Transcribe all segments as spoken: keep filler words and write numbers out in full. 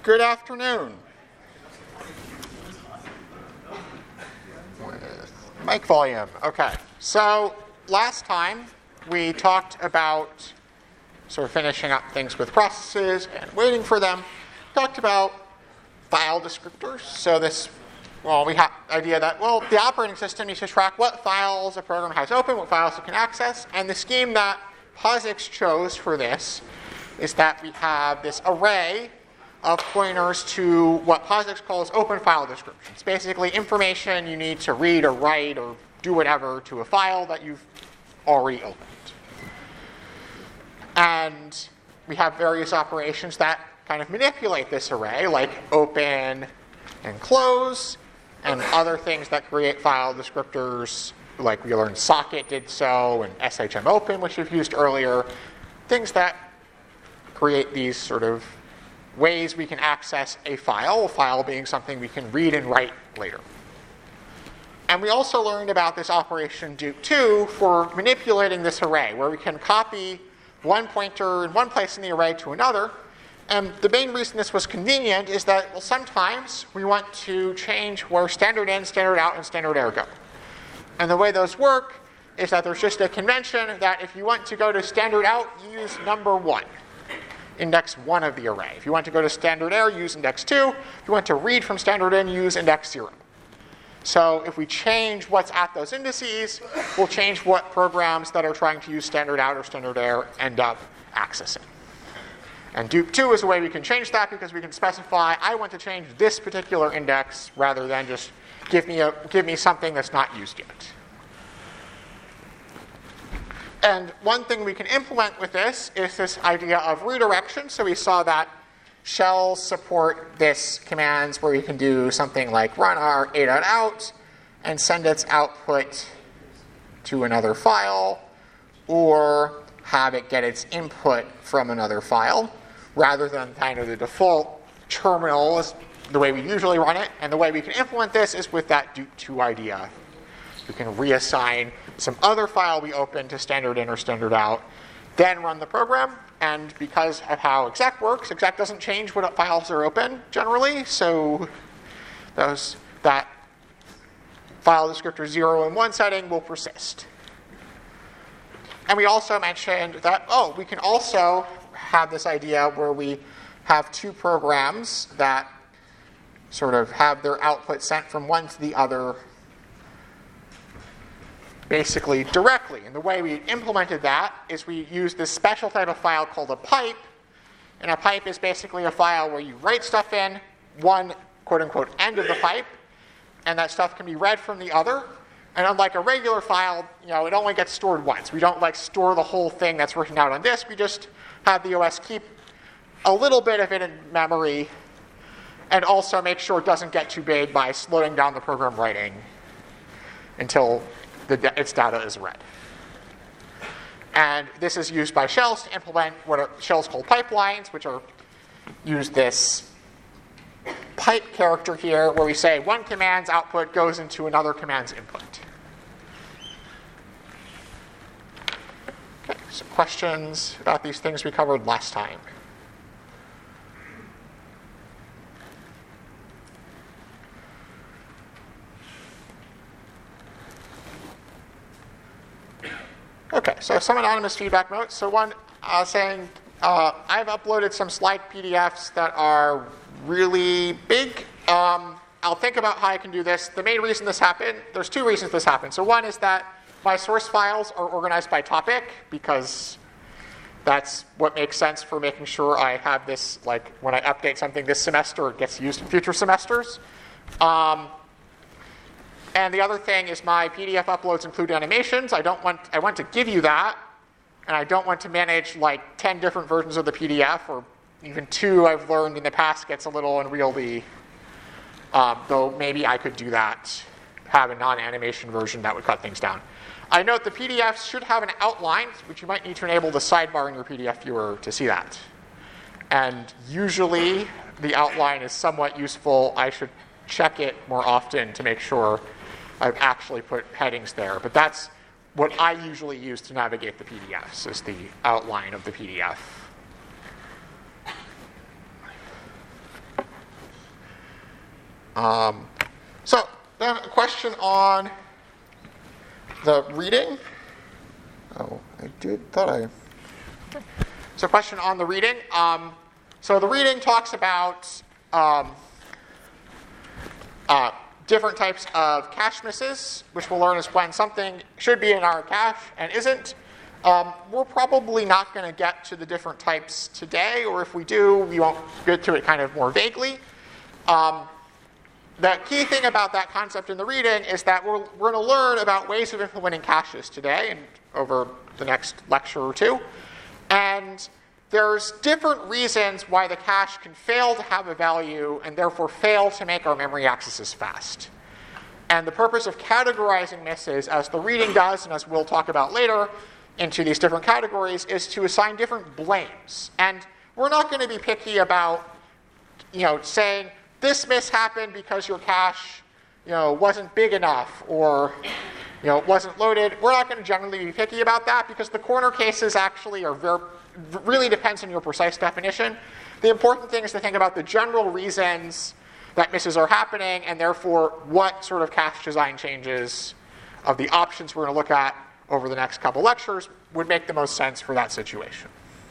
Good afternoon. Mic volume. Okay. So last time we talked about sort of finishing up things with processes and waiting for them. Talked about file descriptors. So this, well, we have the idea that, well, the operating system needs to track what files a program has open, what files it can access. And the scheme that POSIX chose for this is that we have this array of pointers to what POSIX calls open file descriptions. Basically information you need to read or write or do whatever to a file that you've already opened. And we have various operations that kind of manipulate this array, like open and close, and other things that create file descriptors, like we learned socket did so, and S H M open, which we've used earlier, things that create these sort of ways we can access a file, a file being something we can read and write later. And we also learned about this operation dupe two for manipulating this array, where we can copy one pointer in one place in the array to another. And the main reason this was convenient is that, well, sometimes we want to change where standard in, standard out, and standard error go. And the way those work is that there's just a convention that if you want to go to standard out, use number one. Index one of the array. If you want to go to standard error, use index two. If you want to read from standard in, use index zero. So if we change what's at those indices, we'll change what programs that are trying to use standard out or standard error end up accessing. And dupe two is a way we can change that because we can specify, I want to change this particular index rather than just give me, a, give me something that's not used yet. And one thing we can implement with this is this idea of redirection. So we saw that shells support this commands where you can do something like run our a.out and send its output to another file, or have it get its input from another file, rather than kind of the default terminal is the way we usually run it. And the way we can implement this is with that dupe two idea. We can reassign some other file we open to standard in or standard out, then run the program. And because of how exec works, exec doesn't change what files are open generally, so those that file descriptor zero and one setting will persist. And we also mentioned that, oh, we can also have this idea where we have two programs that sort of have their output sent from one to the other basically directly. And the way we implemented that is we used this special type of file called a pipe. And a pipe is basically a file where you write stuff in one quote-unquote end of the pipe, and that stuff can be read from the other. And unlike a regular file, you know, it only gets stored once. We don't like store the whole thing that's written out on disk. We just have the O S keep a little bit of it in memory and also make sure it doesn't get too big by slowing down the program writing until the, its data is read. And this is used by shells to implement what are shells called pipelines, which are use this pipe character here where we say one command's output goes into another command's input. Okay, so questions about these things we covered last time? Okay, so some anonymous feedback notes. So one uh, saying, uh, I've uploaded some slide P D Fs that are really big. Um, I'll think about how I can do this. The main reason this happened, there's two reasons this happened. So one is that my source files are organized by topic because that's what makes sense for making sure I have this, like when I update something this semester, it gets used in future semesters. Um, And the other thing is my P D F uploads include animations. I don't want, I want to give you that, and I don't want to manage like ten different versions of the P D F, or even two I've learned in the past gets a little unwieldy. Um, though maybe I could do that, have a non-animation version that would cut things down. I note the P D Fs should have an outline, which you might need to enable the sidebar in your P D F viewer to see that. And usually the outline is somewhat useful. I should check it more often to make sure I've actually put headings there. But that's what I usually use to navigate the P D Fs, is the outline of the P D F. Um, so then a question on the reading. Oh, I did, thought I... So a question on the reading. Um, so the reading talks about um, uh, different types of cache misses, which we'll learn is when something should be in our cache and isn't. Um, we're probably not going to get to the different types today, or if we do, we won't get to it kind of more vaguely. Um, the key thing about that concept in the reading is that we're, we're going to learn about ways of implementing caches today and over the next lecture or two. And there's different reasons why the cache can fail to have a value and therefore fail to make our memory accesses fast. And the purpose of categorizing misses, as the reading does and as we'll talk about later, into these different categories is to assign different blames. And we're not going to be picky about, you know, saying this miss happened because your cache, you know, wasn't big enough or, you know, wasn't loaded. We're not going to generally be picky about that because the corner cases actually are very, really depends on your precise definition. The important thing is to think about the general reasons that misses are happening and therefore what sort of cache design changes of the options we're going to look at over the next couple lectures would make the most sense for that situation.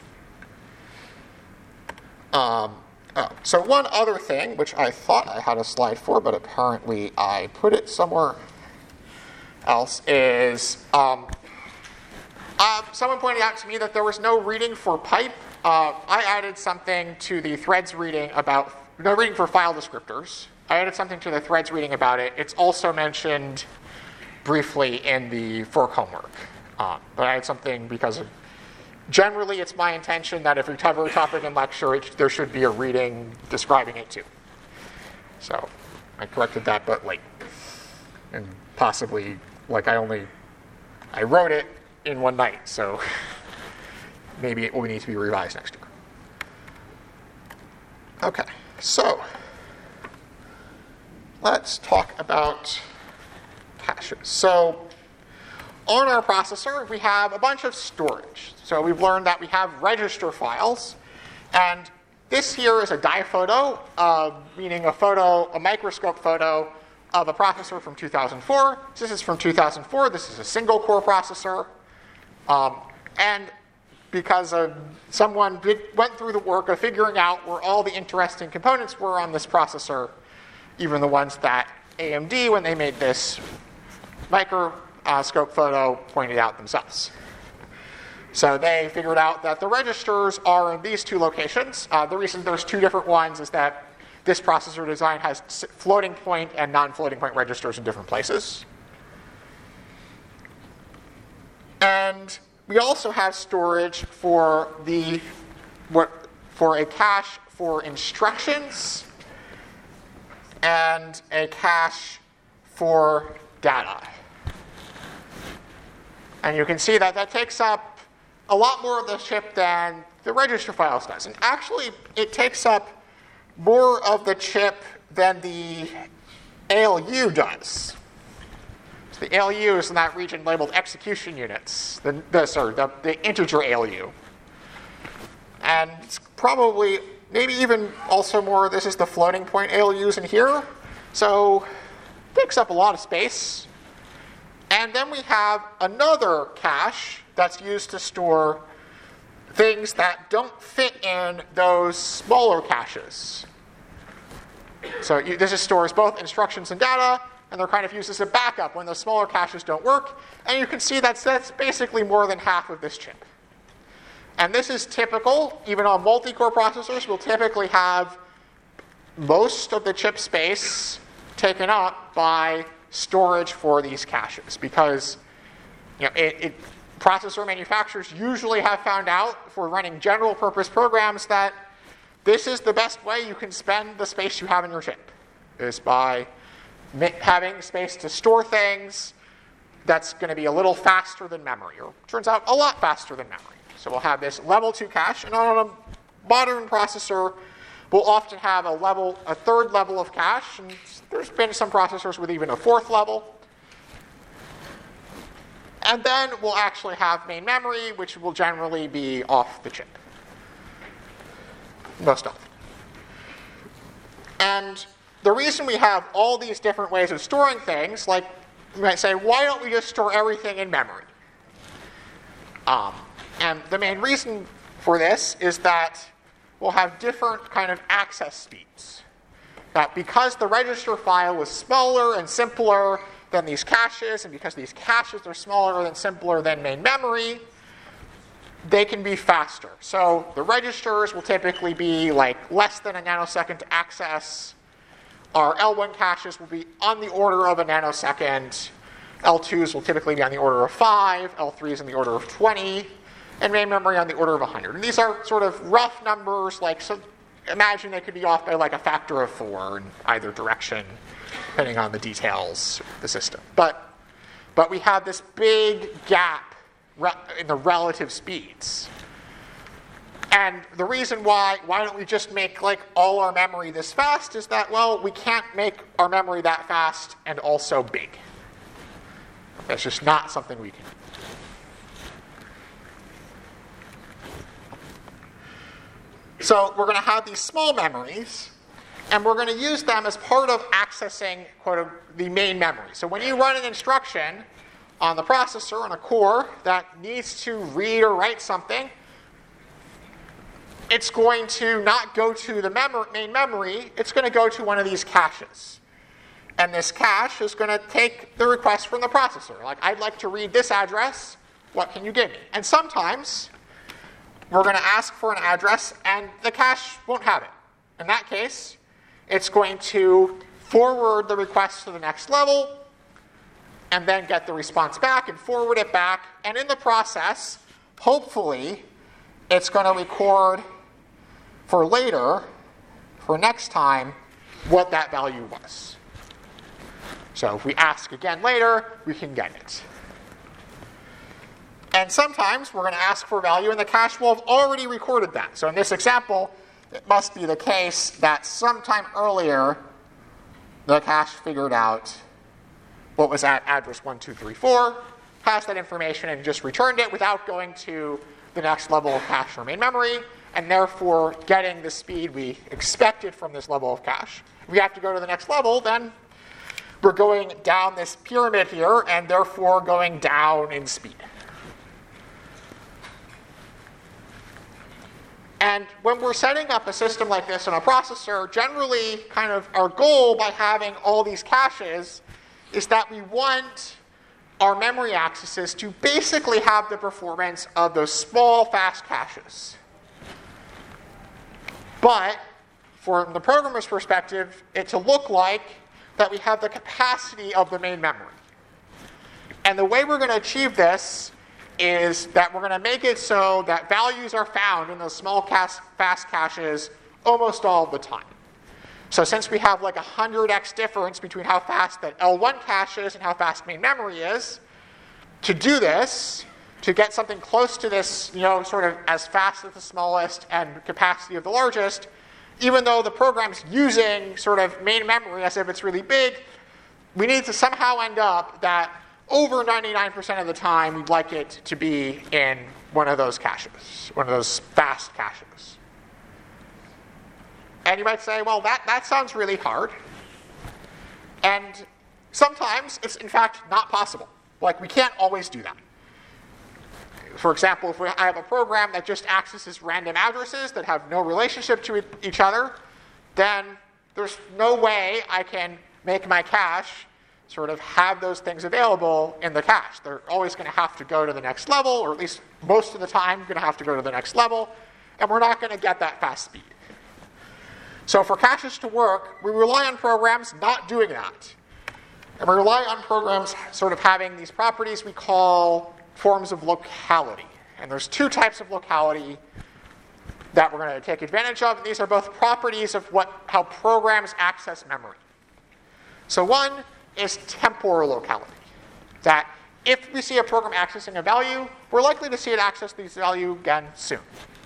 Um, oh, so one other thing, which I thought I had a slide for, but apparently I put it somewhere else, is um, uh, someone pointed out to me that there was no reading for pipe. Uh, I added something to the threads reading about, no reading for file descriptors. I added something to the threads reading about it. It's also mentioned briefly in the fork homework. Um, but I had something because of, generally it's my intention that if we cover a topic in lecture, it, there should be a reading describing it too. So I corrected that, but late. And possibly, like I only, I wrote it in one night, so maybe it will need to be revised next year. Okay, so let's talk about caches. So on our processor, we have a bunch of storage. So we've learned that we have register files. And this here is a diphoto, uh, meaning a photo, a microscope photo of a processor from two thousand four. This is from two thousand four. This is a single core processor. Um, and because of someone did, went through the work of figuring out where all the interesting components were on this processor, even the ones that A M D, when they made this microscope photo, pointed out themselves. So they figured out that the registers are in these two locations. Uh, the reason there's two different ones is that this processor design has floating point and non-floating point registers in different places. And we also have storage for the what for a cache for instructions and a cache for data. And you can see that that takes up a lot more of the chip than the register files does. And actually, it takes up more of the chip than the A L U does. So the A L U is in that region labeled execution units, the, the, sorry, the, the integer A L U. And it's probably, maybe even also more, this is the floating point A L Us in here. So it takes up a lot of space. And then we have another cache that's used to store things that don't fit in those smaller caches. So you, this is stores both instructions and data, and they're kind of used as a backup when those smaller caches don't work. And you can see that's, that's basically more than half of this chip. And this is typical, even on multi-core processors, we'll typically have most of the chip space taken up by storage for these caches, because you know, it, it, processor manufacturers usually have found out for running general purpose programs that this is the best way you can spend the space you have in your chip, is by ma- having space to store things that's going to be a little faster than memory, or turns out a lot faster than memory. So we'll have this level two cache, and on a modern processor, we'll often have a level, a third level of cache, and there's been some processors with even a fourth level. And then we'll actually have main memory, which will generally be off the chip. Most often. And the reason we have all these different ways of storing things, like you might say, why don't we just store everything in memory? Um, and the main reason for this is that we'll have different kind of access speeds. That because the register file is smaller and simpler than these caches, and because these caches are smaller and simpler than main memory, they can be faster. So the registers will typically be like less than a nanosecond to access. Our L one caches will be on the order of a nanosecond. L twos will typically be on the order of five. L threes on the order of twenty. And main memory on the order of one hundred. And these are sort of rough numbers. Like, so imagine they could be off by like a factor of four in either direction, depending on the details of the system. But, but we have this big gap in the relative speeds. And the reason why, why don't we just make like all our memory this fast is that, well, we can't make our memory that fast and also big. That's just not something we can do. So we're going to have these small memories, and we're going to use them as part of accessing quote, the main memory. So when you run an instruction on the processor, on a core, that needs to read or write something, it's going to not go to the mem- main memory, it's going to go to one of these caches. And this cache is going to take the request from the processor. Like, I'd like to read this address, what can you give me? And sometimes we're going to ask for an address, and the cache won't have it. In that case, it's going to forward the request to the next level, and then get the response back and forward it back. And in the process, hopefully, it's going to record for later, for next time, what that value was. So if we ask again later, we can get it. And sometimes we're going to ask for a value, and the cache will have already recorded that. So in this example, it must be the case that sometime earlier, the cache figured out what was at address one two three four, has that information, and just returned it without going to the next level of cache or main memory, and therefore getting the speed we expected from this level of cache. If we have to go to the next level, then we're going down this pyramid here, and therefore going down in speed. And when we're setting up a system like this in a processor, generally kind of our goal by having all these caches is that we want our memory accesses to basically have the performance of those small, fast caches. But from the programmer's perspective, it to look like that we have the capacity of the main memory. And the way we're going to achieve this is that we're going to make it so that values are found in those small cas- fast caches almost all the time. So since we have like a one hundred x difference between how fast that L one cache is and how fast main memory is, to do this, to get something close to this, you know, sort of as fast as the smallest and capacity of the largest, even though the program's using sort of main memory as if it's really big, we need to somehow end up that over ninety-nine percent of the time, we'd like it to be in one of those caches, one of those fast caches. And you might say, well, that, that sounds really hard. And sometimes it's, in fact, not possible. Like, we can't always do that. For example, if we, I have a program that just accesses random addresses that have no relationship to each other, then there's no way I can make my cache sort of have those things available in the cache. They're always going to have to go to the next level, or at least most of the time going to have to go to the next level, and we're not going to get that fast speed. So for caches to work, we rely on programs not doing that. And we rely on programs sort of having these properties we call forms of locality. And there's two types of locality that we're going to take advantage of. And these are both properties of what, how programs access memory. So one is temporal locality. That if we see a program accessing a value, we're likely to see it access this value again soon.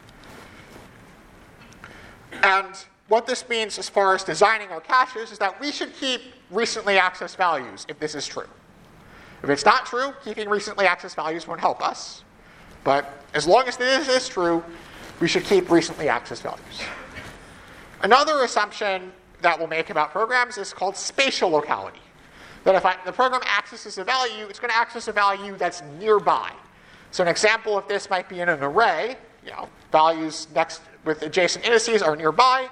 And what this means as far as designing our caches is that we should keep recently accessed values if this is true. If it's not true, keeping recently accessed values won't help us. But as long as this is true, we should keep recently accessed values. Another assumption that we'll make about programs is called spatial locality. That if I, the program accesses a value, it's going to access a value that's nearby. So an example of this might be in an array. You know, values next with adjacent indices are nearby.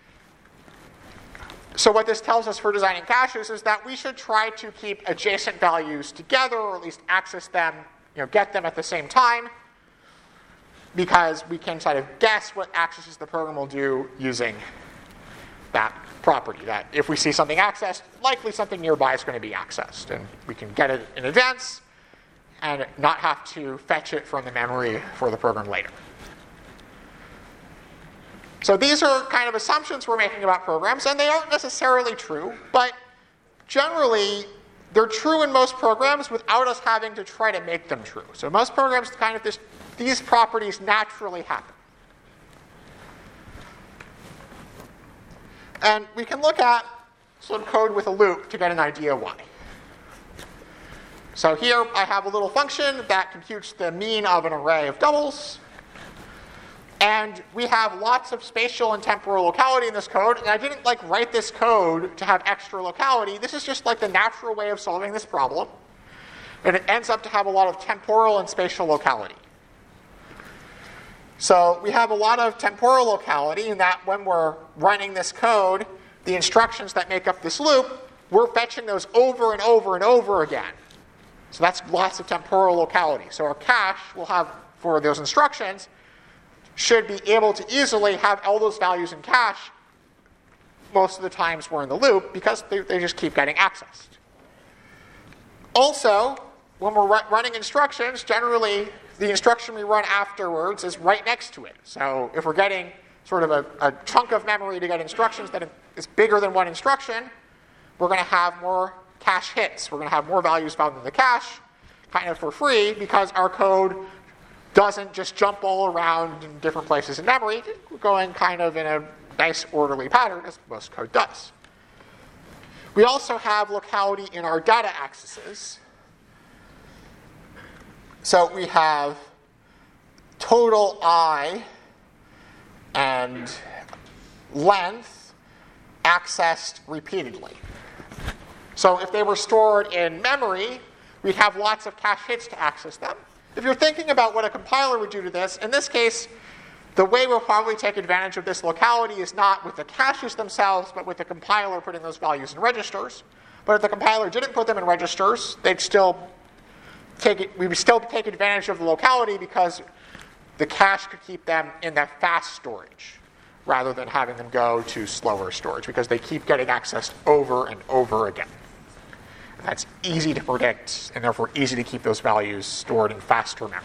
So what this tells us for designing caches is that we should try to keep adjacent values together, or at least access them, you know, get them at the same time, because we can sort of guess what accesses the program will do using that property. That if we see something accessed, likely something nearby is going to be accessed, and we can get it in advance and not have to fetch it from the memory for the program later. So these are kind of assumptions we're making about programs, and they aren't necessarily true, but generally they're true in most programs without us having to try to make them true. So most programs kind of this, these properties naturally happen. And we can look at some code with a loop to get an idea why. So here I have a little function that computes the mean of an array of doubles. And we have lots of spatial and temporal locality in this code. And I didn't like write this code to have extra locality. This is just like the natural way of solving this problem. And it ends up to have a lot of temporal and spatial locality. So we have a lot of temporal locality in that when we're running this code, the instructions that make up this loop, we're fetching those over and over and over again. So that's lots of temporal locality. So our cache will have, for those instructions, should be able to easily have all those values in cache most of the times we're in the loop, because they, they just keep getting accessed. Also, when we're ru- running instructions, generally the instruction we run afterwards is right next to it. So if we're getting sort of a, a chunk of memory to get instructions that is bigger than one instruction, we're going to have more cache hits. We're going to have more values found in the cache, kind of for free, because our code doesn't just jump all around in different places in memory. We're going kind of in a nice orderly pattern, as most code does. We also have locality in our data accesses. So we have total I and length accessed repeatedly. So if they were stored in memory, we'd have lots of cache hits to access them. If you're thinking about what a compiler would do to this, in this case, the way we'll probably take advantage of this locality is not with the caches themselves, but with the compiler putting those values in registers. But if the compiler didn't put them in registers, they'd still take it, we would still take advantage of the locality, because the cache could keep them in that fast storage rather than having them go to slower storage, because they keep getting accessed over and over again. And that's easy to predict, and therefore easy to keep those values stored in faster memory.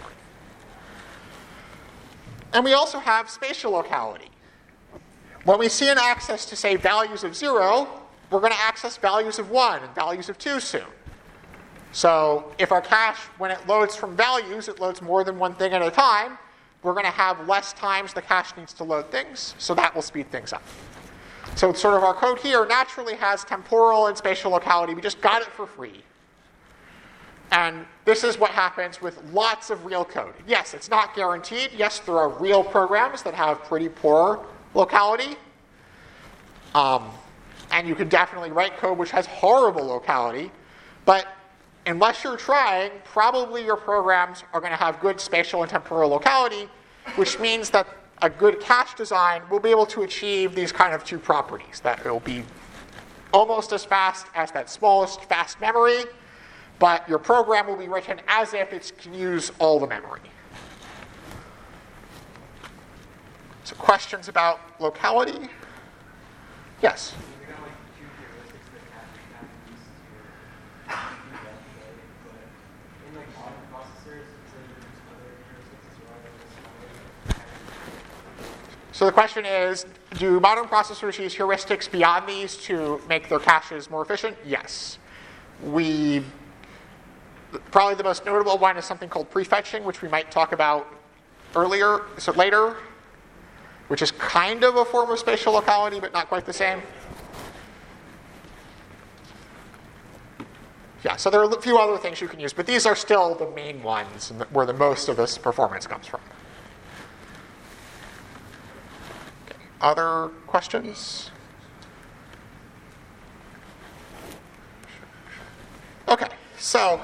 And we also have spatial locality. When we see an access to, say, values of zero, we're going to access values of one and values of two soon. So if our cache, when it loads from values, it loads more than one thing at a time, we're going to have less times the cache needs to load things, so that will speed things up. So sort of our code here naturally has temporal and spatial locality. We just got it for free. And this is what happens with lots of real code. Yes, it's not guaranteed. Yes, there are real programs that have pretty poor locality. Um, and you can definitely write code which has horrible locality. But unless you're trying, probably your programs are going to have good spatial and temporal locality, which means that a good cache design will be able to achieve these kind of two properties. That it will be almost as fast as that smallest fast memory, but your program will be written as if it can use all the memory. So questions about locality? Yes? So the question is, do modern processors use heuristics beyond these to make their caches more efficient? Yes. We, probably the most notable one is something called prefetching, which we might talk about earlier, so later, which is kind of a form of spatial locality, but not quite the same. Yeah, so there are a few other things you can use, but these are still the main ones where the most of this performance comes from. Other questions? Okay, so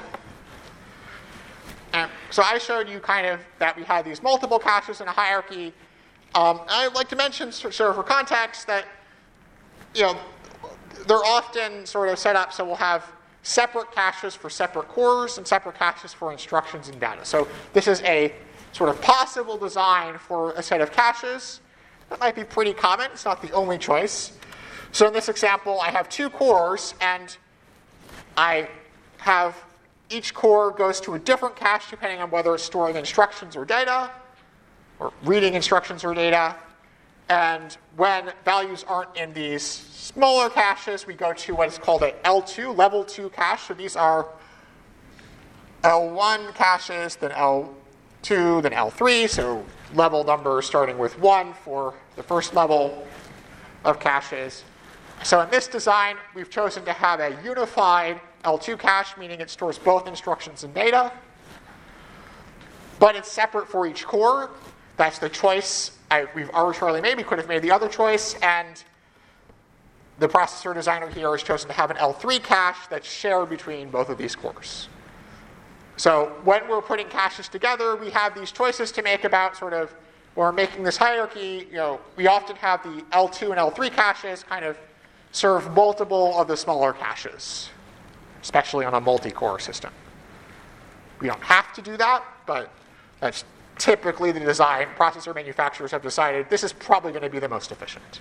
um, so I showed you kind of that we had these multiple caches in a hierarchy. Um, I'd like to mention, sort of for context, that you know they're often sort of set up so we'll have separate caches for separate cores and separate caches for instructions and data. So this is a sort of possible design for a set of caches. That might be pretty common. It's not the only choice. So in this example, I have two cores, and I have each core goes to a different cache depending on whether it's storing instructions or data, or reading instructions or data. And when values aren't in these smaller caches, we go to what is called a L two, level two cache. So these are L one caches, then L two, then L three. So level numbers starting with one for the first level of caches. So in this design, we've chosen to have a unified L two cache, meaning it stores both instructions and data. But it's separate for each core. That's the choice I, we've arbitrarily made. We could have made the other choice, and the processor designer here has chosen to have an L three cache that's shared between both of these cores. So when we're putting caches together, we have these choices to make about sort of, when we're making this hierarchy, you know, we often have the L two and L three caches kind of serve multiple of the smaller caches, especially on a multi-core system. We don't have to do that, but that's typically the design. Processor manufacturers have decided this is probably going to be the most efficient.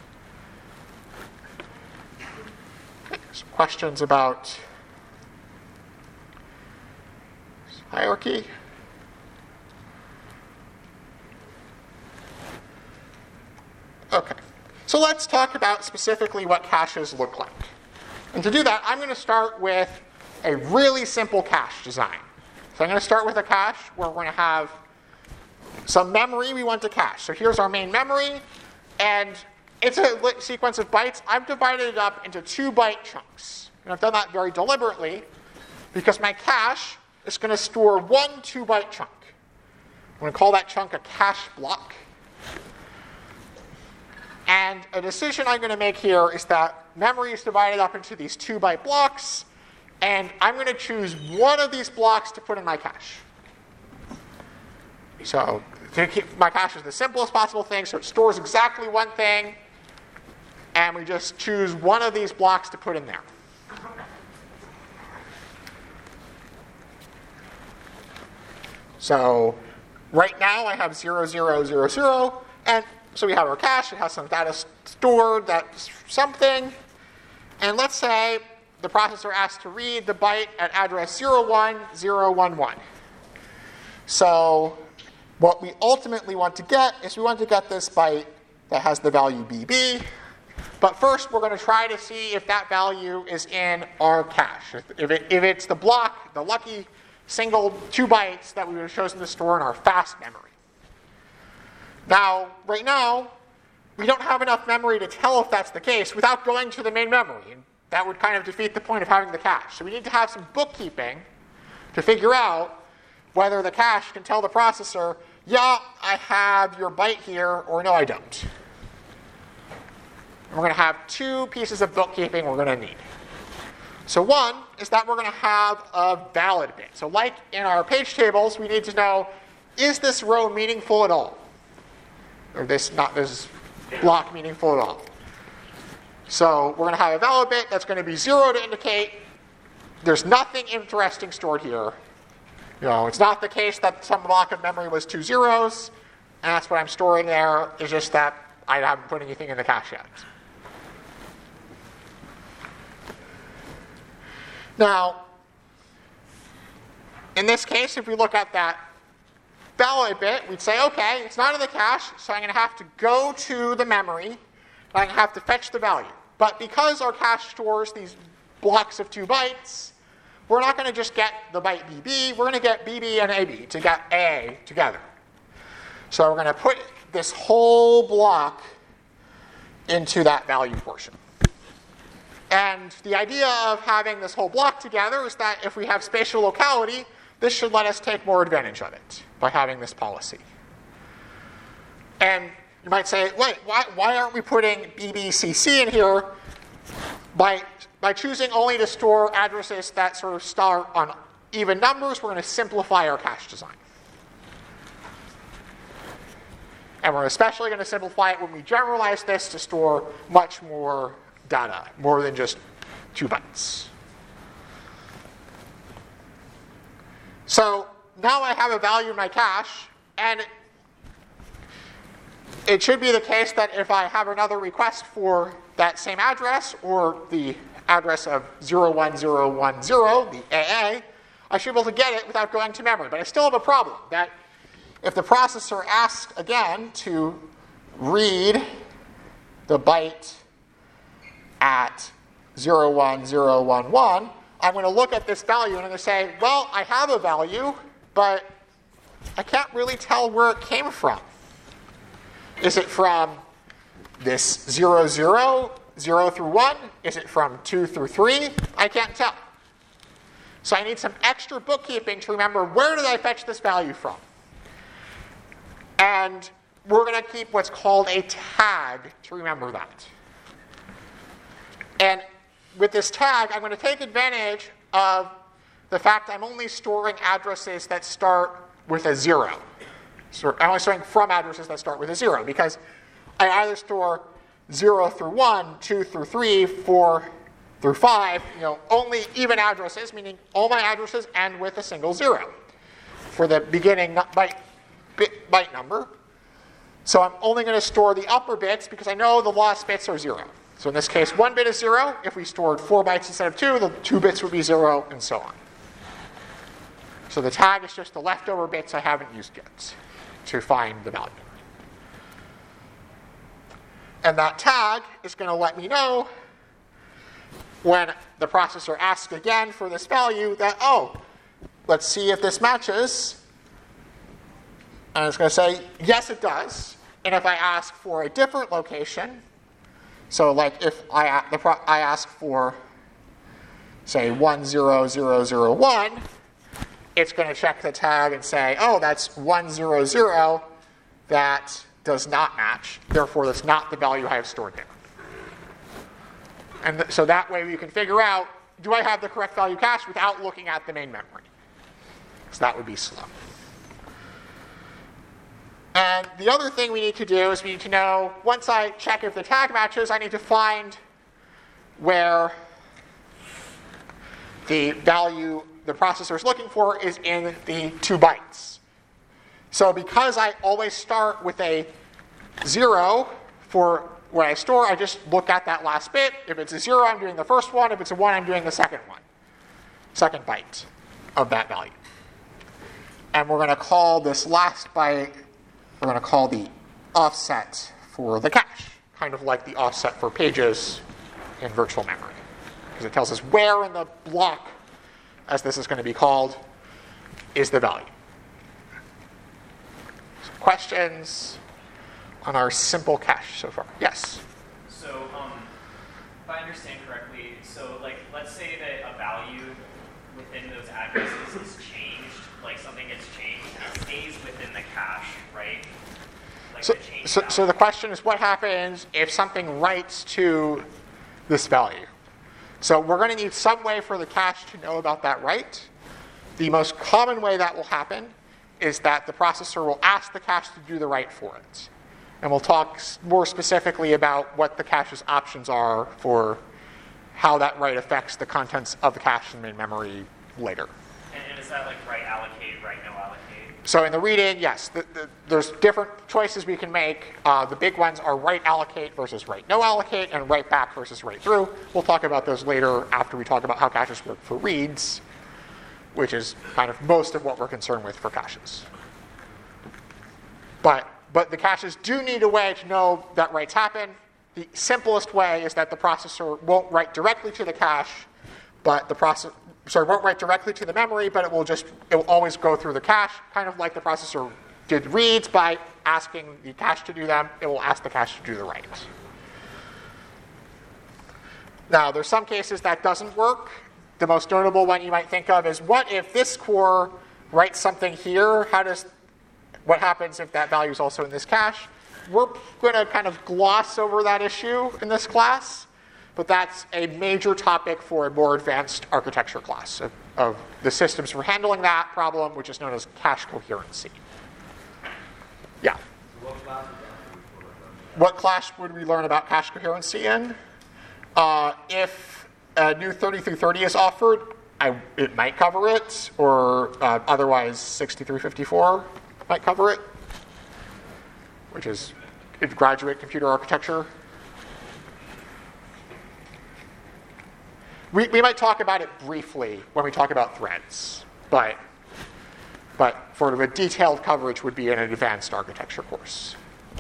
Okay, some questions about hierarchy? Okay, so let's talk about specifically what caches look like. And to do that, I'm going to start with a really simple cache design. So I'm going to start with a cache where we're going to have some memory we want to cache. So here's our main memory, and it's a sequence of bytes. I've divided it up into two byte chunks. And I've done that very deliberately because my cache is going to store one two byte chunk. I'm going to call that chunk a cache block. And a decision I'm going to make here is that memory is divided up into these two byte blocks, and I'm going to choose one of these blocks to put in my cache. So to keep my cache is the simplest possible thing, so it stores exactly one thing, and we just choose one of these blocks to put in there. So right now I have zero, zero, zero, zero, and so we have our cache. It has some data stored, that's something. And let's say the processor asks to read the byte at address zero one zero one one. So what we ultimately want to get is we want to get this byte that has the value B B. But first, we're going to try to see if that value is in our cache. If, it, if it's the block, the lucky single two bytes that we would have chosen to store in our fast memory. Now, right now, we don't have enough memory to tell if that's the case without going to the main memory. And that would kind of defeat the point of having the cache. So we need to have some bookkeeping to figure out whether the cache can tell the processor, yeah, I have your byte here, or no, I don't. And we're going to have two pieces of bookkeeping we're going to need. So one is that we're going to have a valid bit. So like in our page tables, we need to know, is this row meaningful at all? Or this not this block meaningful at all? So we're going to have a valid bit that's going to be zero to indicate there's nothing interesting stored here. You know, it's not the case that some block of memory was two zeros, and that's what I'm storing there. It's just that I haven't put anything in the cache yet. Now, in this case, if we look at that valid bit, we'd say, okay, it's not in the cache, so I'm going to have to go to the memory, and I'm going to have to fetch the value. But because our cache stores these blocks of two bytes, we're not going to just get the byte B B, we're going to get B B and A B to get A together. So we're going to put this whole block into that value portion. And the idea of having this whole block together is that if we have spatial locality, this should let us take more advantage of it by having this policy. And you might say, wait, why, why aren't we putting B B C C in here? by, by choosing only to store addresses that sort of start on even numbers, we're going to simplify our cache design. And we're especially going to simplify it when we generalize this to store much more data, more than just two bytes. So now I have a value in my cache, and it, it should be the case that if I have another request for that same address, or the address of zero one zero one zero, the A A, I should be able to get it without going to memory. But I still have a problem, that if the processor asks again to read the byte at zero one zero one one, I'm going to look at this value and I'm going to say, well, I have a value, but I can't really tell where it came from. Is it from this zero, zero, zero through one? Is it from two through three? I can't tell. So I need some extra bookkeeping to remember, where did I fetch this value from? And we're going to keep what's called a tag to remember that. And with this tag, I'm going to take advantage of the fact I'm only storing addresses that start with a zero. So I'm only storing from addresses that start with a zero, because I either store zero through one, two through three, four through five, you know, only even addresses, meaning all my addresses end with a single zero for the beginning byte, bit, byte number. So I'm only going to store the upper bits because I know the lost bits are zero. So in this case, one bit is zero. If we stored four bytes instead of two, the two bits would be zero, and so on. So the tag is just the leftover bits I haven't used yet to find the value. And that tag is going to let me know when the processor asks again for this value that, oh, let's see if this matches. And it's going to say, yes, it does. And if I ask for a different location, so like if I, the pro, I ask for, say, one zero zero zero one, it's going to check the tag and say, oh, that's one zero zero. That does not match. Therefore, that's not the value I have stored there. And th- so that way we can figure out, do I have the correct value cache without looking at the main memory? So that would be slow. And the other thing we need to do is we need to know, once I check if the tag matches, I need to find where the value the processor is looking for is in the two bytes. So because I always start with a zero for what I store, I just look at that last bit. If it's a zero, I'm doing the first one. If it's a one, I'm doing the second one, second byte of that value. And we're going to call this last byte, we're going to call the offset for the cache, kind of like the offset for pages in virtual memory, because it tells us where in the block, as this is going to be called, is the value. So questions on our simple cache so far? Yes? So um, if I understand correctly, so like let's say that a value within those addresses is changed, like something gets changed, it stays within the cache, right? Like So, the so, so the question is, what happens if something writes to this value? So we're going to need some way for the cache to know about that write. The most common way that will happen is that the processor will ask the cache to do the write for it. And we'll talk more specifically about what the cache's options are for how that write affects the contents of the cache and main memory later. And, and is that like write allocate, write no allocate? So in the read-in, yes, the, the, there's different choices we can make. Uh, the big ones are write allocate versus write no allocate, and write back versus write through. We'll talk about those later after we talk about how caches work for reads, which is kind of most of what we're concerned with for caches. But, but the caches do need a way to know that writes happen. The simplest way is that the processor won't write directly to the cache, but the processor sorry, won't write directly to the memory, but it will just it will always go through the cache, kind of like the processor did reads by asking the cache to do them. It will ask the cache to do the write. Now, there's some cases that doesn't work. The most notable one you might think of is, what if this core writes something here? How does what happens if that value is also in this cache? We're going to kind of gloss over that issue in this class, but that's a major topic for a more advanced architecture class of, of the systems for handling that problem, which is known as cache coherency. Yeah. What class would we learn about cache coherency in? Uh, if a new thirty-three thirty is offered, I, it might cover it, or uh, otherwise sixty-three fifty-four might cover it, which is graduate computer architecture. We, we might talk about it briefly when we talk about threads, but, but sort of a detailed coverage would be in an advanced architecture course.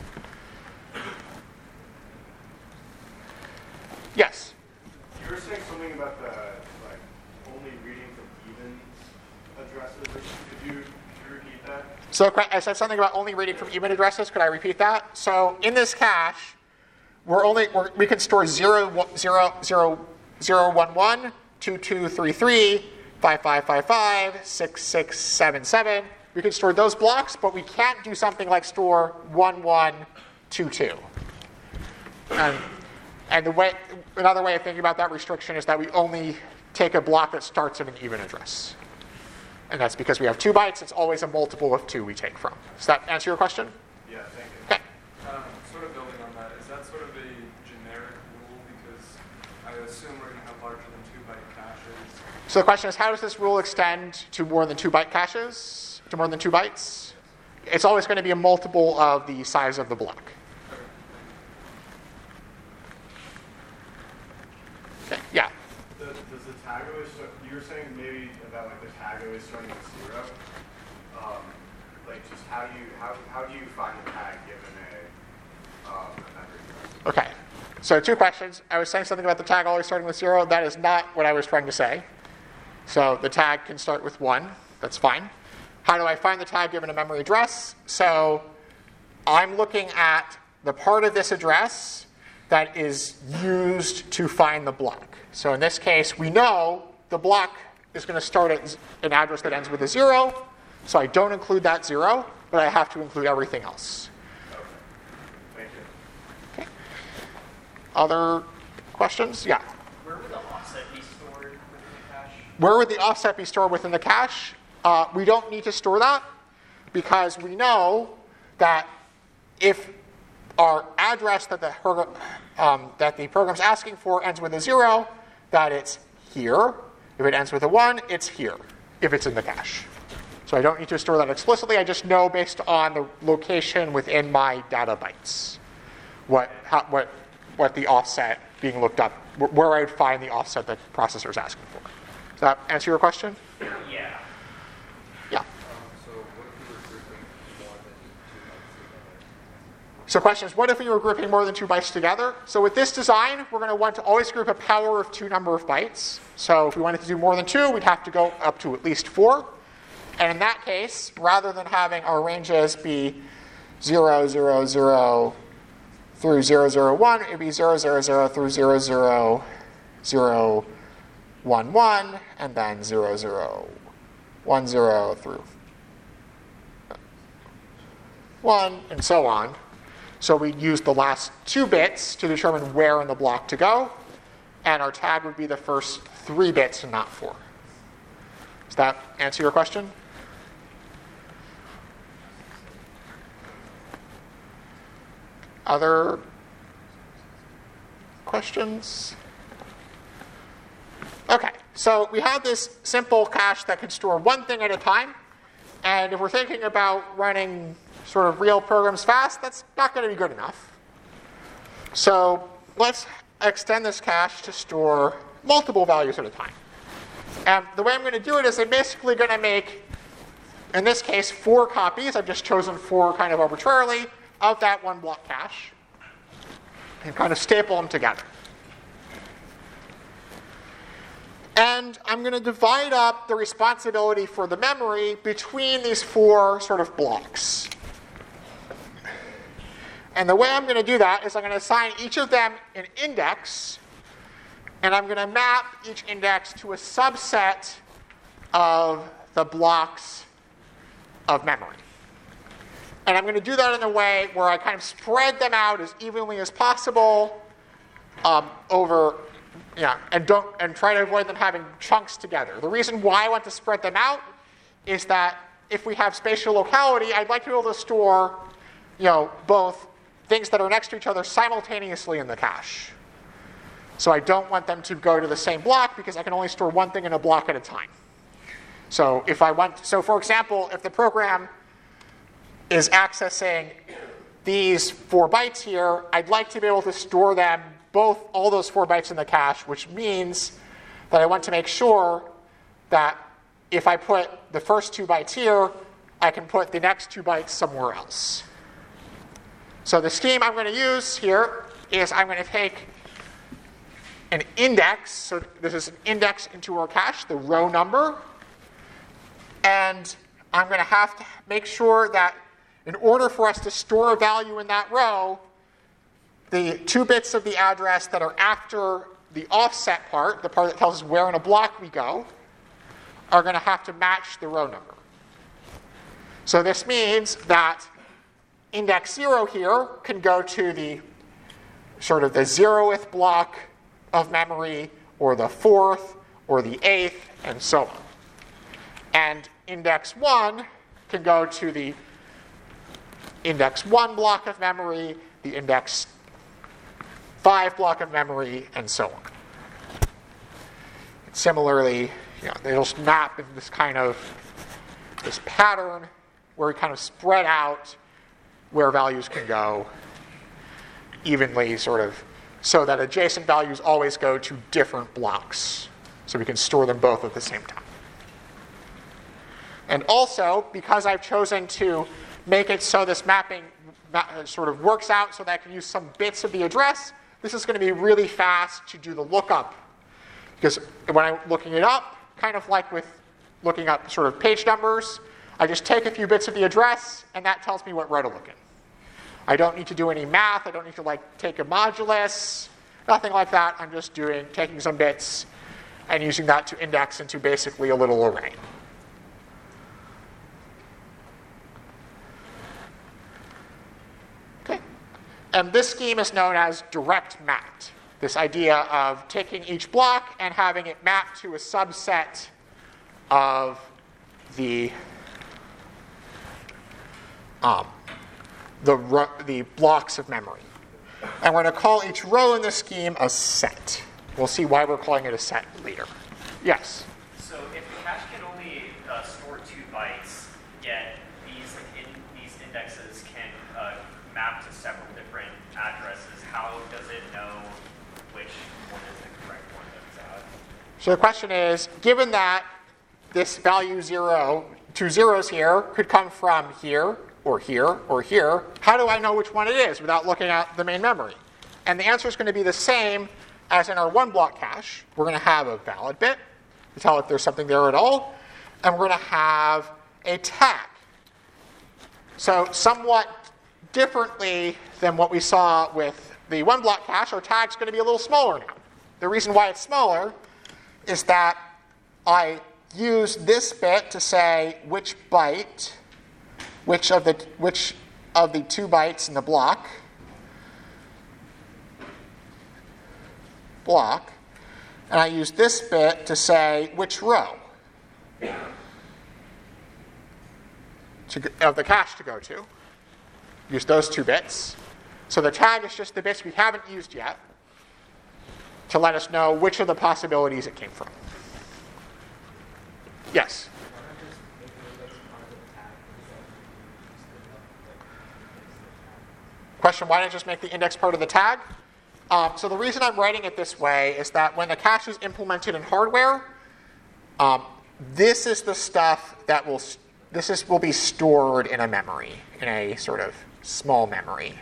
Yes? You were saying something about the, like, only reading from even addresses. Could you, could you repeat that? So I said something about only reading from even addresses. Could I repeat that? So in this cache, we're only, we're, we can store zero, zero, zero, zero, one, one, two, two, three, three, five, five, five, five, six, six, seven, seven. We can store those blocks, but we can't do something like store one, one, two, two. And, and the way, another way of thinking about that restriction is that we only take a block that starts in an even address. And that's because we have two bytes. It's always a multiple of two we take from. Does that answer your question? Yeah, thank you. Okay. Um, sort of building on that, is that sort of a generic rule? Because I assume we're going to have larger than two byte caches. So the question is, how does this rule extend to more than two byte caches? To more than two bytes? It's always going to be a multiple of the size of the block. Okay. Yeah. The, does the tag always start, you were saying maybe about like the tag always starting with zero. Um, like just how do you how how do you find the tag given a um, a memory address? Okay. So two questions. I was saying something about the tag always starting with zero. That is not what I was trying to say. So the tag can start with one. That's fine. How do I find the tag given a memory address? So I'm looking at the part of this address that is used to find the block. So in this case, we know the block is going to start at an address that ends with a zero. So I don't include that zero, but I have to include everything else. Okay. Thank you. Okay. Other questions? Yeah. Where would the offset be stored within the cache? Where would the offset be stored within the cache? Uh, we don't need to store that because we know that if our address that the, um, that the program's asking for ends with a zero, that it's here. If it ends with a one, it's here, if it's in the cache. So I don't need to store that explicitly. I just know based on the location within my data bytes what, how, what, what the offset being looked up, where I'd find the offset the processor is asking for. Does that answer your question? Yeah. Yeah. So what if we were grouping more than two bytes together? So question is, what if we were grouping more than two bytes together? So with this design, we're going to want to always group a power of two number of bytes. So if we wanted to do more than two, we'd have to go up to at least four. And in that case, rather than having our ranges be zero, zero, zero through zero, zero, one, it would be zero, zero, zero through zero, zero, zero, one, one, and then zero, zero, one, zero through one, and so on. So we'd use the last two bits to determine where in the block to go, and our tag would be the first three bits and not four. Does that answer your question? Other questions? Okay, so we have this simple cache that can store one thing at a time, and if we're thinking about running sort of real programs fast, that's not going to be good enough. So let's extend this cache to store multiple values at a time. And the way I'm going to do it is I'm basically going to make, in this case, four copies. I've just chosen four kind of arbitrarily of that one block cache and kind of staple them together. And I'm going to divide up the responsibility for the memory between these four sort of blocks. And the way I'm going to do that is I'm going to assign each of them an index, and I'm going to map each index to a subset of the blocks of memory. And I'm going to do that in a way where I kind of spread them out as evenly as possible um, over, yeah, and don't and try to avoid them having chunks together. The reason why I want to spread them out is that if we have spatial locality, I'd like to be able to store, you know, both things that are next to each other simultaneously in the cache. So I don't want them to go to the same block because I can only store one thing in a block at a time. So if I want, so for example, if the program is accessing these four bytes here, I'd like to be able to store them, both, all those four bytes in the cache, which means that I want to make sure that if I put the first two bytes here, I can put the next two bytes somewhere else. So the scheme I'm going to use here is I'm going to take an index, so this is an index into our cache, the row number, and I'm going to have to make sure that in order for us to store a value in that row, the two bits of the address that are after the offset part, the part that tells us where in a block we go, are going to have to match the row number. So this means that index zero here can go to the sort of the zeroth block of memory, or the fourth, or the eighth, and so on. And index one can go to the index one block of memory, the index five block of memory, and so on. Similarly, you know, they'll map in this kind of this pattern where we kind of spread out where values can go evenly, sort of, so that adjacent values always go to different blocks. So we can store them both at the same time. And also, because I've chosen to make it so this mapping ma- sort of works out so that I can use some bits of the address, this is going to be really fast to do the lookup. Because when I'm looking it up, kind of like with looking up sort of page numbers, I just take a few bits of the address, and that tells me what row to look in. I don't need to do any math. I don't need to like take a modulus, nothing like that. I'm just doing taking some bits and using that to index into basically a little array. Okay. And this scheme is known as direct mapped. This idea of taking each block and having it mapped to a subset of the um, the, ro- the blocks of memory. And we're going to call each row in this scheme a set. We'll see why we're calling it a set later. Yes? So if the cache can only uh, store two bytes, yet these in, these indexes can uh, map to several different addresses, how does it know which one is the correct one that's out? So the question is, given that this value zero, two zeros here, could come from here, or here, or here, how do I know which one it is without looking at the main memory? And the answer is going to be the same as in our one block cache. We're going to have a valid bit to tell if there's something there at all, and we're going to have a tag. So somewhat differently than what we saw with the one block cache, our tag's going to be a little smaller now. The reason why it's smaller is that I use this bit to say which byte which of the which of the two bytes in the block block, and I use this bit to say which row to, of the cache to go to. Use those two bits. So the tag is just the bits we haven't used yet to let us know which of the possibilities it came from. Yes? Question, why not just make the index part of the tag? Um, so the reason I'm writing it this way is that when the cache is implemented in hardware, um, this is the stuff that will, this is, will be stored in a memory, in a sort of small memory.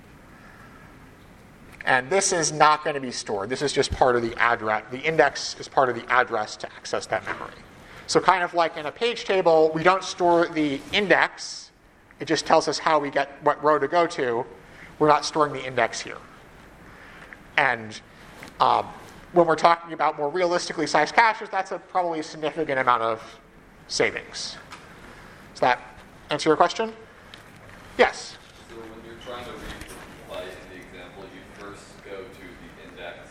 And this is not going to be stored. This is just part of the address. The index is part of the address to access that memory. So kind of like in a page table, we don't store the index. It just tells us how we get what row to go to. We're not storing the index here. And um, when we're talking about more realistically sized caches, that's a probably a significant amount of savings. Does that answer your question? Yes? So when you're trying to read byte in the example, you first go to the index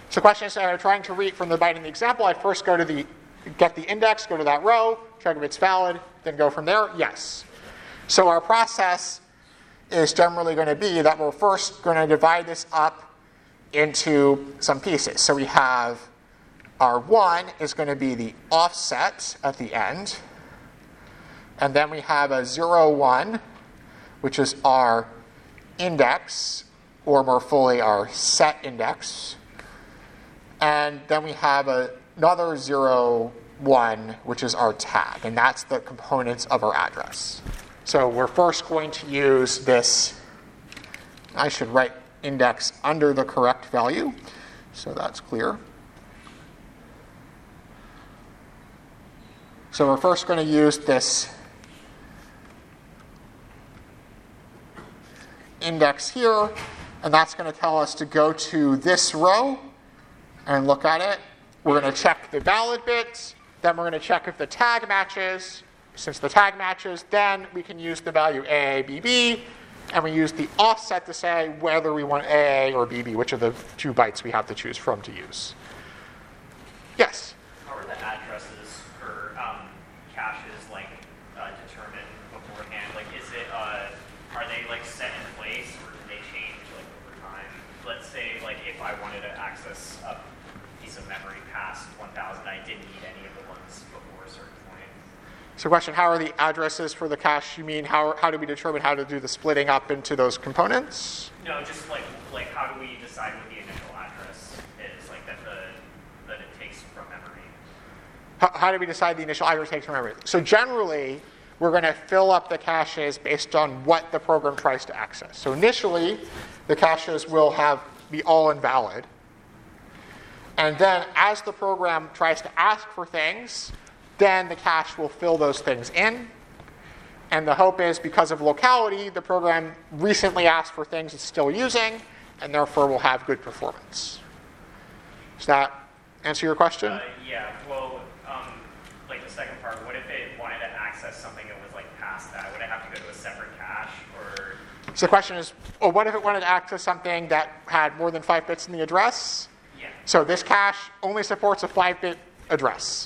So the question is, uh, trying to read from the byte in the example, I first go to the, get the index, go to that row, check if it's valid, then go from there? Yes. So our process is generally going to be that we're first going to divide this up into some pieces. So we have our one is going to be the offset at the end. And then we have a zero, one, which is our index, or more fully, our set index. And then we have a, another zero, one, which is our tag. And that's the components of our address. So we're first going to use this. I should write index under the correct value, so that's clear. So we're first going to use this index here, and that's going to tell us to go to this row and look at it. We're going to check the valid bit, then we're going to check if the tag matches. Since the tag matches, then we can use the value A A B B, and we use the offset to say whether we want A A or B B, which are the two bytes we have to choose from to use. Yes? How are the addresses for um, caches like uh, determined beforehand? Like, is it uh, are they like set in place, or do they change like over time? Let's say like if I wanted to access a piece of memory past one thousand, I didn't need any of the ones before a certain point. So question, how are the addresses for the cache? You mean how, how do we determine how to do the splitting up into those components? No, just like like how do we decide what the initial address is, like that the that it takes from memory? How, how do we decide the initial address takes from memory? So generally, we're going to fill up the caches based on what the program tries to access. So initially, the caches will have be all invalid. And then as the program tries to ask for things, then the cache will fill those things in. And the hope is, because of locality, the program recently asked for things it's still using, and therefore will have good performance. Does that answer your question? Uh, yeah, well, um, like the second part, what if it wanted to access something that was like past that? Would it have to go to a separate cache, or? So the question is, well, what if it wanted to access something that had more than five bits in the address? Yeah. So this cache only supports a five-bit address.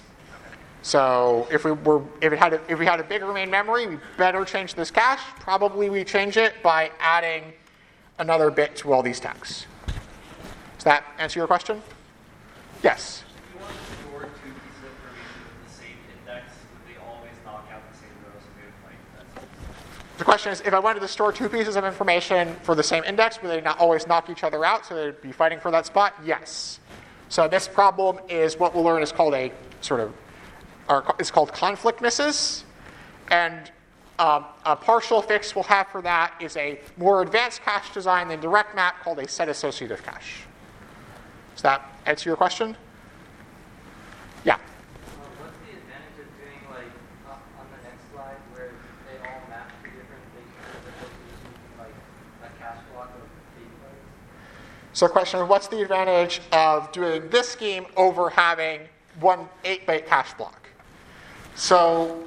So if we were, if it had, a, if we had a bigger main memory, we better change this cache. Probably we change it by adding another bit to all these tags. Does that answer your question? Yes. If you want to store two pieces of information with the same index, would they always knock out the same rows and good like that? The question is, if I wanted to store two pieces of information for the same index, would they not always knock each other out? So they'd be fighting for that spot? Yes. So this problem is what we'll learn is called a sort of Are, it's called conflict misses, and um, a partial fix we'll have for that is a more advanced cache design than direct map called a set associative cache. Does that answer your question? Yeah. Uh, what's the advantage of doing like uh, on the next slide where they all map to different things as opposed to just using like a cache block of eight bytes? So the question is, what's the advantage of doing this scheme over having one eight-byte cache block? So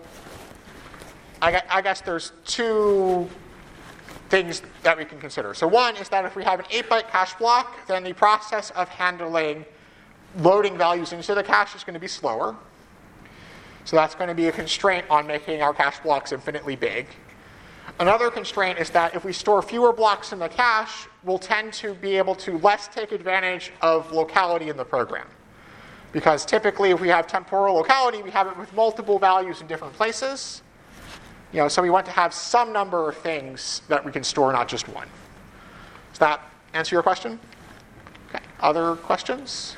I guess there's two things that we can consider. So one is that if we have an eight-byte cache block, then the process of handling loading values into the cache is going to be slower. So that's going to be a constraint on making our cache blocks infinitely big. Another constraint is that if we store fewer blocks in the cache, we'll tend to be able to less take advantage of locality in the program. Because typically, if we have temporal locality, we have it with multiple values in different places. You know, so we want to have some number of things that we can store, not just one. Does that answer your question? Okay. Other questions?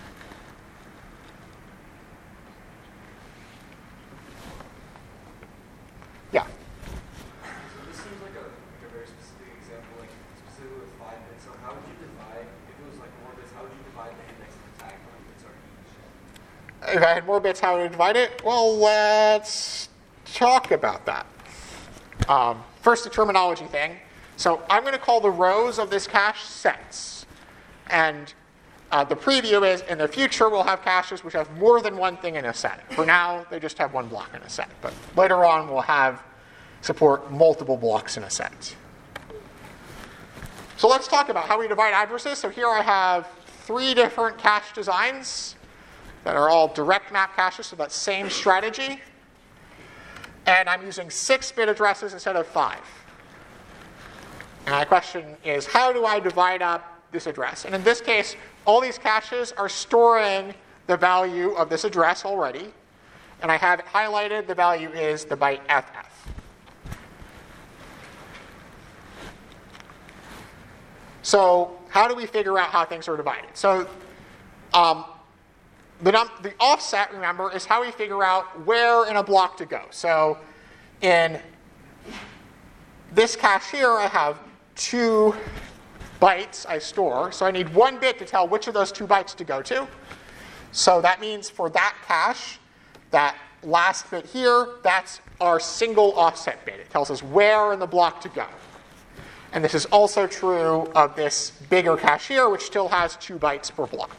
Yeah. So this seems like a, like a very specific example, like specifically with five bits. So how would you divide, if it was like more bits, how would you divide the index of the tag when bits are each? If I had more bits, how would I divide it? Well, let's talk about that. Um, first, the terminology thing. So I'm going to call the rows of this cache sets. And uh, the preview is, in the future, we'll have caches which have more than one thing in a set. For now, they just have one block in a set. But later on, we'll have support multiple blocks in a set. So let's talk about how we divide addresses. So here I have three different cache designs that are all direct map caches, so that same strategy. And I'm using six-bit addresses instead of five. And my question is, how do I divide up this address? And in this case, all these caches are storing the value of this address already. And I have it highlighted. The value is the byte F F. So how do we figure out how things are divided? So um, the, num the offset, remember, is how we figure out where in a block to go. So in this cache here, I have two bytes I store. So I need one bit to tell which of those two bytes to go to. So that means for that cache, that last bit here, that's our single offset bit. It tells us where in the block to go. And this is also true of this bigger cache here, which still has two bytes per block.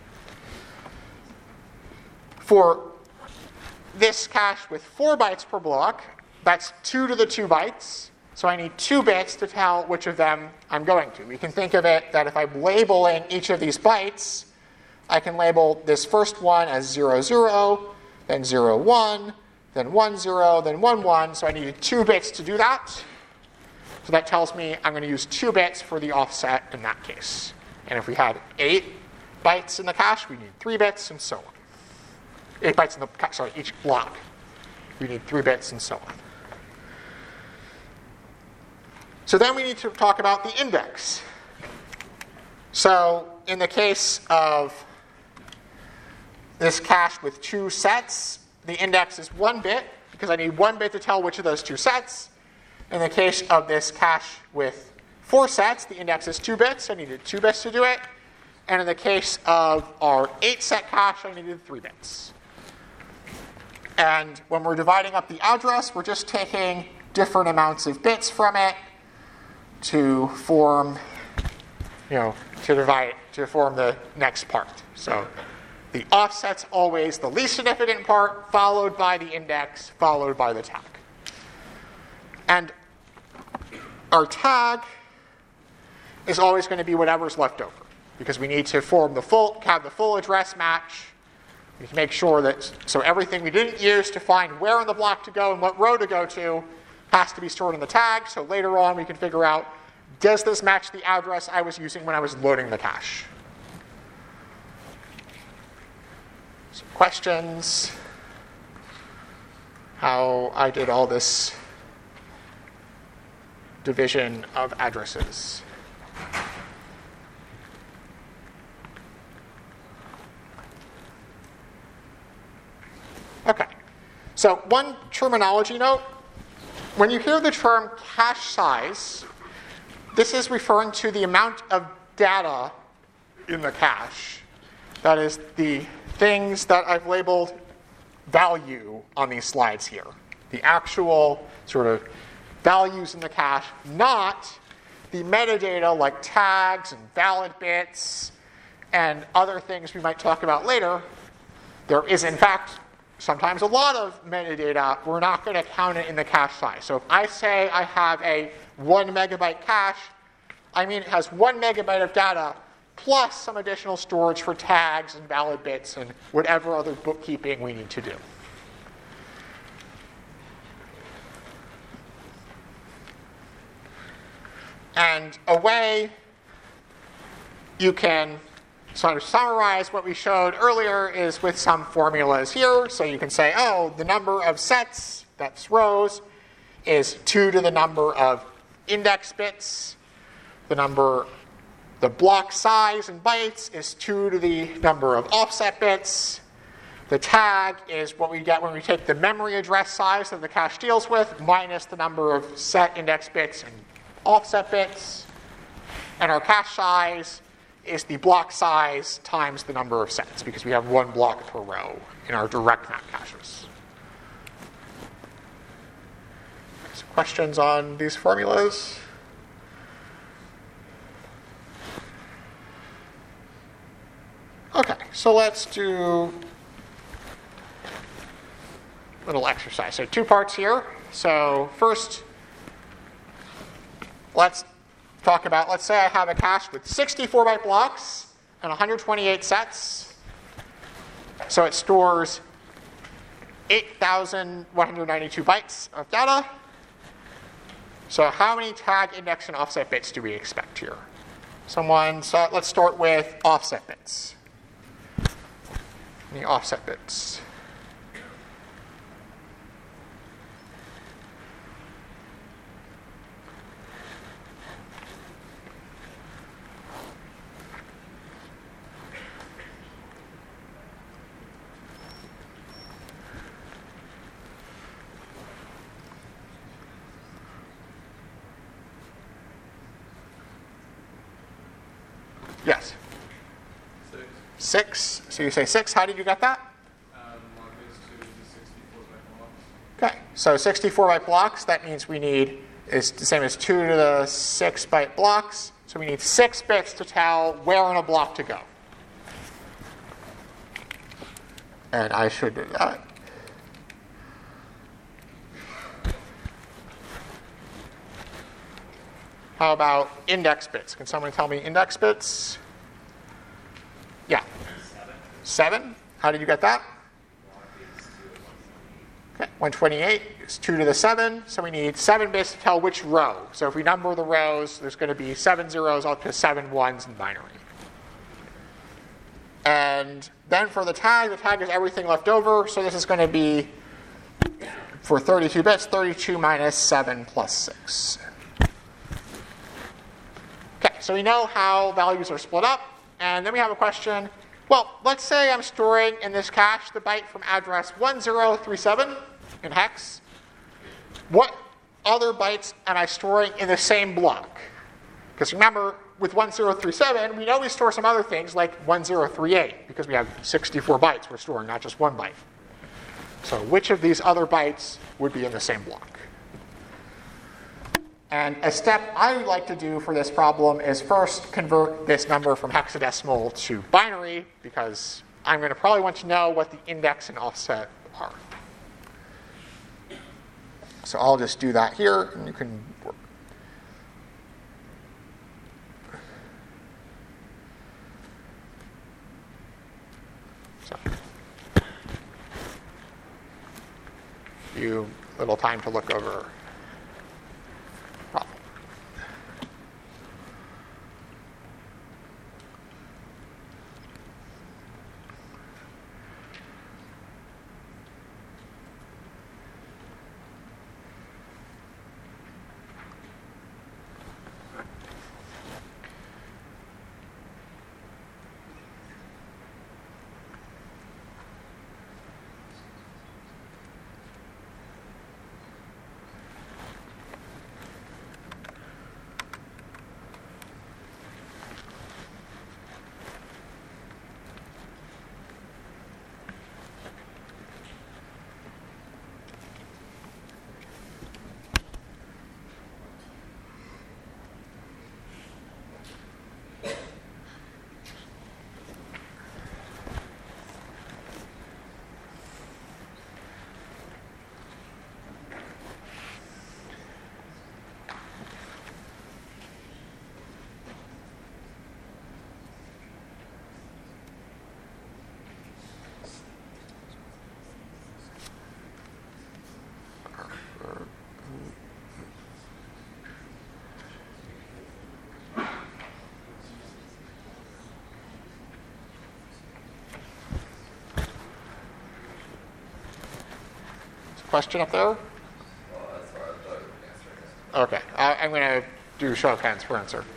For this cache with four bytes per block, that's two to the two bytes. So I need two bits to tell which of them I'm going to. We can think of it that if I'm labeling each of these bytes, I can label this first one as zero, zero, then zero, one, then one, zero, then one, one. So I needed two bits to do that. So that tells me I'm going to use two bits for the offset in that case. And if we had eight bytes in the cache, we need three bits, and so on. Eight bytes in the cache, sorry, each block. We need three bits, and so on. So then we need to talk about the index. So in the case of this cache with two sets, the index is one bit, because I need one bit to tell which of those two sets. In the case of this cache with four sets, the index is two bits. I needed two bits to do it. And in the case of our eight-set cache, I needed three bits. And when we're dividing up the address, we're just taking different amounts of bits from it to form, you know, to divide, to form the next part. So the offset's always the least significant part, followed by the index, followed by the tag. And our tag is always going to be whatever's left over, because we need to form the full, have the full address match. We can make sure that, so everything we didn't use to find where in the block to go and what row to go to has to be stored in the tag. So later on we can figure out, does this match the address I was using when I was loading the cache? Some questions? How I did all this division of addresses. Okay, so one terminology note. When you hear the term cache size, this is referring to the amount of data in the cache. That is the things that I've labeled value on these slides here. The actual sort of values in the cache, not the metadata like tags and valid bits and other things we might talk about later. There is, in fact, sometimes a lot of metadata. We're not going to count it in the cache size. So if I say I have a one megabyte cache, I mean it has one megabyte of data plus some additional storage for tags and valid bits and whatever other bookkeeping we need to do. And a way you can sort of summarize what we showed earlier is with some formulas here. So you can say, oh, the number of sets, that's rows, is two to the number of index bits. The number, the block size in bytes is two to the number of offset bits. The tag is what we get when we take the memory address size that the cache deals with minus the number of set index bits and offset bits. And our cache size is the block size times the number of sets, because we have one block per row in our direct map caches. Some questions on these formulas? Okay, so let's do a little exercise. So two parts here. So first, let's talk about, let's say I have a cache with sixty-four byte blocks. and one hundred twenty-eight sets. So it stores eight thousand one hundred ninety-two bytes of data. So how many tag, index, and offset bits do we expect here? Someone, so let's start with offset bits. The offset bits. Yes. Six. Six. So you say six. How did you get that? Um, log base two is sixty-four byte blocks. Okay. So sixty-four byte blocks. That means we need is the same as two to the six byte blocks. So we need six bits to tell where in a block to go. And I should do that. How about index bits? Can someone tell me index bits? Yeah. Seven. Seven? How did you get that? Okay, one twenty-eight is two to the seven, so we need seven bits to tell which row. So if we number the rows, there's going to be seven zeros up to seven ones in binary. And then for the tag, the tag is everything left over, so this is going to be, for thirty-two bits, thirty-two minus seven plus six. Okay, so we know how values are split up, and then we have a question. Well, let's say I'm storing in this cache the byte from address one zero three seven in hex. What other bytes am I storing in the same block? Because remember, with one zero three seven, we know we store some other things like one zero three eight, because we have sixty-four bytes we're storing, not just one byte. So which of these other bytes would be in the same block? And a step I like to do for this problem is first convert this number from hexadecimal to binary, because I'm going to probably want to know what the index and offset are. So I'll just do that here, and you can work. So, you little time to look over. Problem. Question up there? Well, that's where I thought you were answering it. Okay, I, I'm going to do show of hands for answer.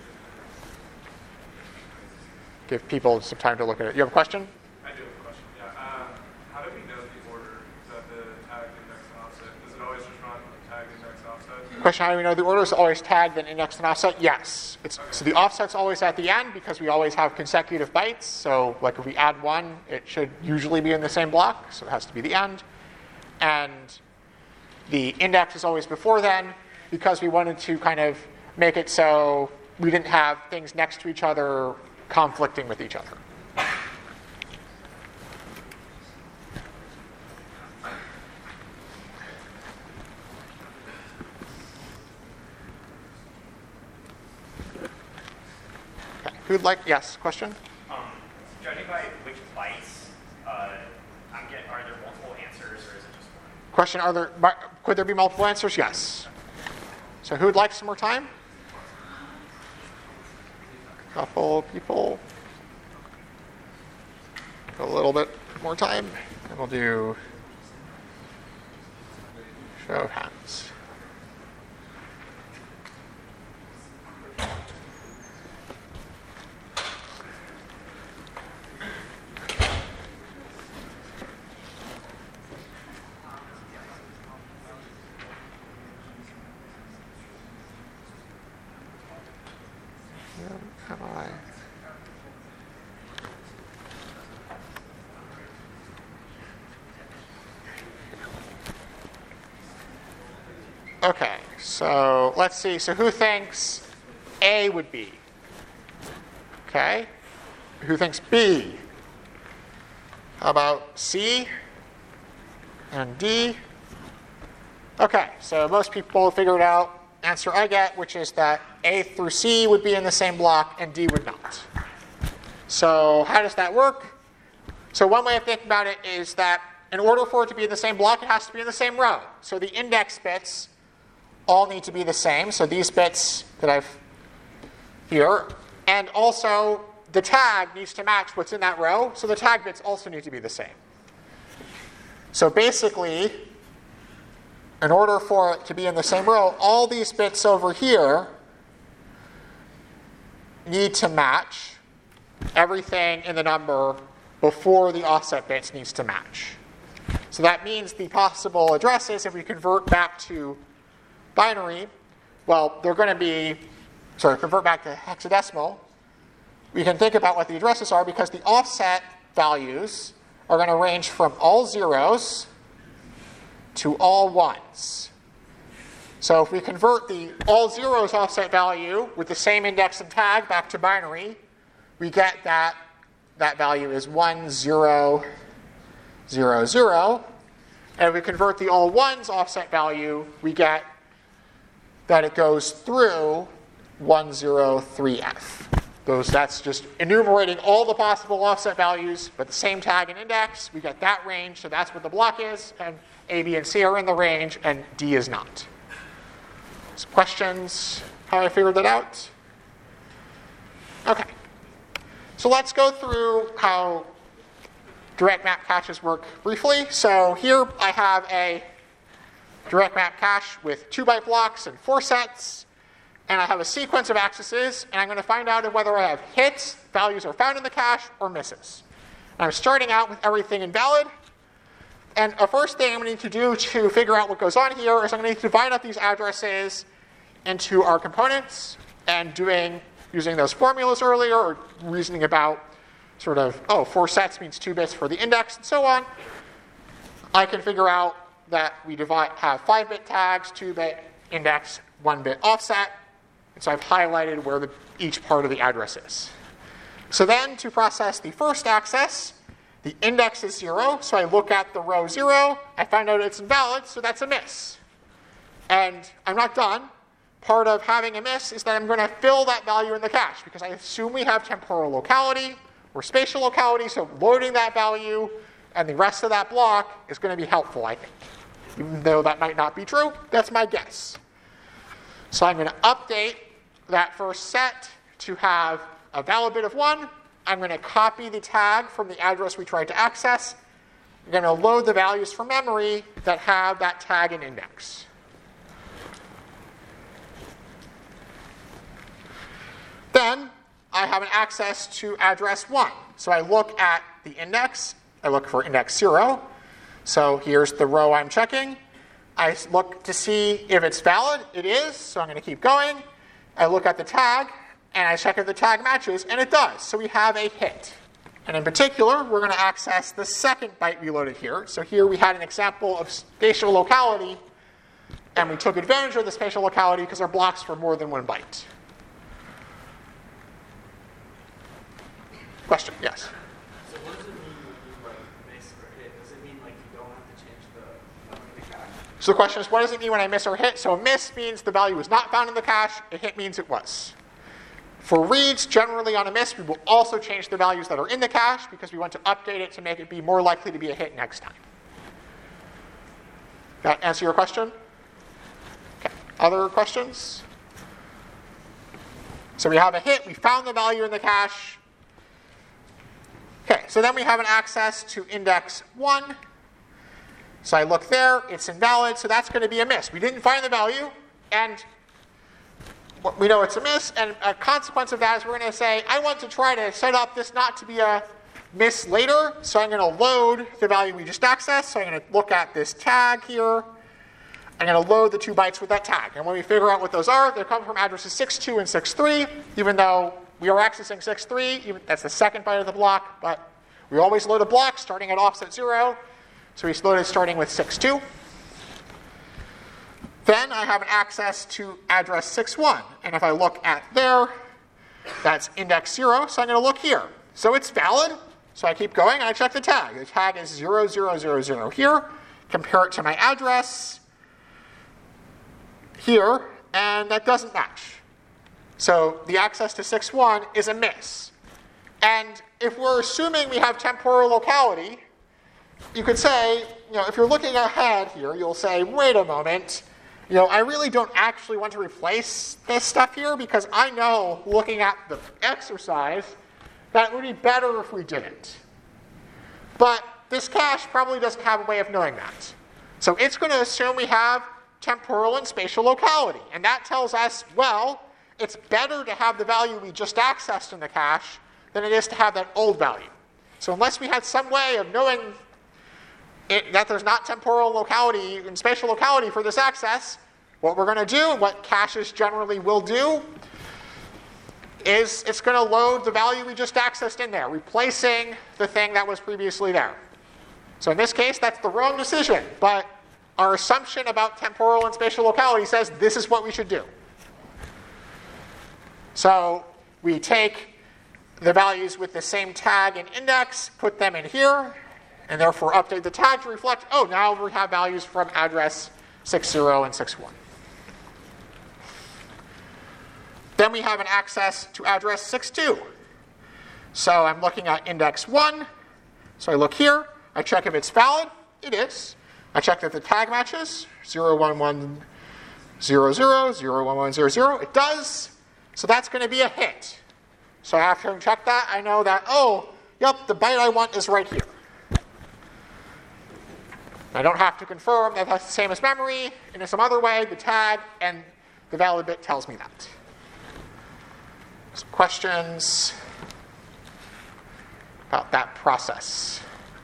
Give people some time to look at it. You have a question? I do have a question. Yeah. Um, how do we know the order that the tag, index, and offset? Does it always just run tag, index, offset? Question, how do we know the order is always tagged and indexed and offset? Yes. It's, so the offset's always at the end because we always have consecutive bytes. So like if we add one, it should usually be in the same block. So it has to be the end. And the index is always before then because we wanted to kind of make it so we didn't have things next to each other conflicting with each other. Okay. Who'd like, yes, question? judging by which bytes, uh, I'm getting, are there multiple answers or is it just one? Question, are there, could there be multiple answers? Yes. So who would like some more time? Couple people. A little bit more time, and we'll do show of hands. Where am I? Okay, so let's see. So who thinks A would be? Okay. Who thinks B? How about C and D? Okay, so most people figured out answer I get, which is that A through C would be in the same block and D would not. So how does that work? So one way of thinking about it is that in order for it to be in the same block, it has to be in the same row. So the index bits all need to be the same. So these bits that I've here, and also the tag needs to match what's in that row. So the tag bits also need to be the same. So basically, in order for it to be in the same row, all these bits over here need to match everything in the number before the offset bits needs to match. So that means the possible addresses, if we convert back to binary, well, they're going to be, sorry, convert back to hexadecimal. We can think about what the addresses are because the offset values are going to range from all zeros to all ones. So if we convert the all zeros offset value with the same index and tag back to binary, we get that that value is one, zero, zero, zero. And if we convert the all ones offset value, we get that it goes through one, zero, three F. Those, that's just enumerating all the possible offset values, but the same tag and index. We get that range, so that's what the block is. And A, B, and C are in the range, and D is not. Some questions how I figured that out? Okay. So let's go through how direct map caches work briefly. So here I have a direct map cache with two byte blocks and four sets. And I have a sequence of accesses, and I'm going to find out whether I have hits, values are found in the cache, or misses. And I'm starting out with everything invalid. And the first thing I'm going to need to do to figure out what goes on here is I'm going to need to divide up these addresses into our components, and doing using those formulas earlier, or reasoning about sort of, oh, four sets means two bits for the index, and so on. I can figure out that we divide, have five-bit tags, two-bit index, one-bit offset. And so I've highlighted where the, each part of the address is. So then to process the first access, the index is zero. So I look at the row zero. I find out it's invalid, so that's a miss. And I'm not done. Part of having a miss is that I'm going to fill that value in the cache, because I assume we have temporal locality or spatial locality. So loading that value and the rest of that block is going to be helpful, I think. Even though that might not be true, that's my guess. So I'm going to update that first set to have a valid bit of one. I'm going to copy the tag from the address we tried to access. I'm going to load the values from memory that have that tag and index. Then I have an access to address one. So I look at the index. I look for index zero. So here's the row I'm checking. I look to see if it's valid. It is, so I'm going to keep going. I look at the tag, and I check if the tag matches, and it does. So we have a hit. And in particular, we're going to access the second byte we loaded here. So here we had an example of spatial locality, and we took advantage of the spatial locality because our blocks were more than one byte. Question? Yes? So what does it mean when you like miss or hit? Does it mean like you don't have to change the number in the cache? So the question is, what does it mean when I miss or hit? So a miss means the value was not found in the cache. A hit means it was. For reads, generally on a miss, we will also change the values that are in the cache because we want to update it to make it be more likely to be a hit next time. That answer your question? Okay. Other questions? So we have a hit, we found the value in the cache. Okay, so then we have an access to index one. So I look there, it's invalid, so that's going to be a miss. We didn't find the value, and we know it's a miss, and a consequence of that is we're going to say, I want to try to set up this not to be a miss later, so I'm going to load the value we just accessed. So I'm going to look at this tag here. I'm going to load the two bytes with that tag. And when we figure out what those are, they come from addresses six two and six three, even though we are accessing six three, even, that's the second byte of the block, but we always load a block starting at offset zero. So we loaded starting with six two. Then I have an access to address six one. And if I look at there, that's index zero. So I'm going to look here. So it's valid. So I keep going and I check the tag. The tag is zero zero zero zero here. Compare it to my address here, and that doesn't match. So the access to six one is a miss. And if we're assuming we have temporal locality, you could say, you know, if you're looking ahead here, you'll say, wait a moment, you know, I really don't actually want to replace this stuff here because I know, looking at the exercise, that it would be better if we didn't. But this cache probably doesn't have a way of knowing that. So it's going to assume we have temporal and spatial locality. And that tells us, well, it's better to have the value we just accessed in the cache than it is to have that old value. So unless we had some way of knowing it, that there's not temporal locality and spatial locality for this access, what we're going to do, and what caches generally will do, is it's going to load the value we just accessed in there, replacing the thing that was previously there. So in this case, that's the wrong decision, but our assumption about temporal and spatial locality says this is what we should do. So we take the values with the same tag and index, put them in here, and therefore update the tag to reflect, oh, now we have values from address six zero and six one. Then we have an access to address six two. So I'm looking at index one. So I look here. I check if it's valid. It is. I check that the tag matches. zero one one zero zero, zero one one zero zero. It does. So that's going to be a hit. So after I check that, I know that, oh, yep, the byte I want is right here. I don't have to confirm that that's the same as memory. In some other way, the tag and the valid bit tells me that. Some questions about that process?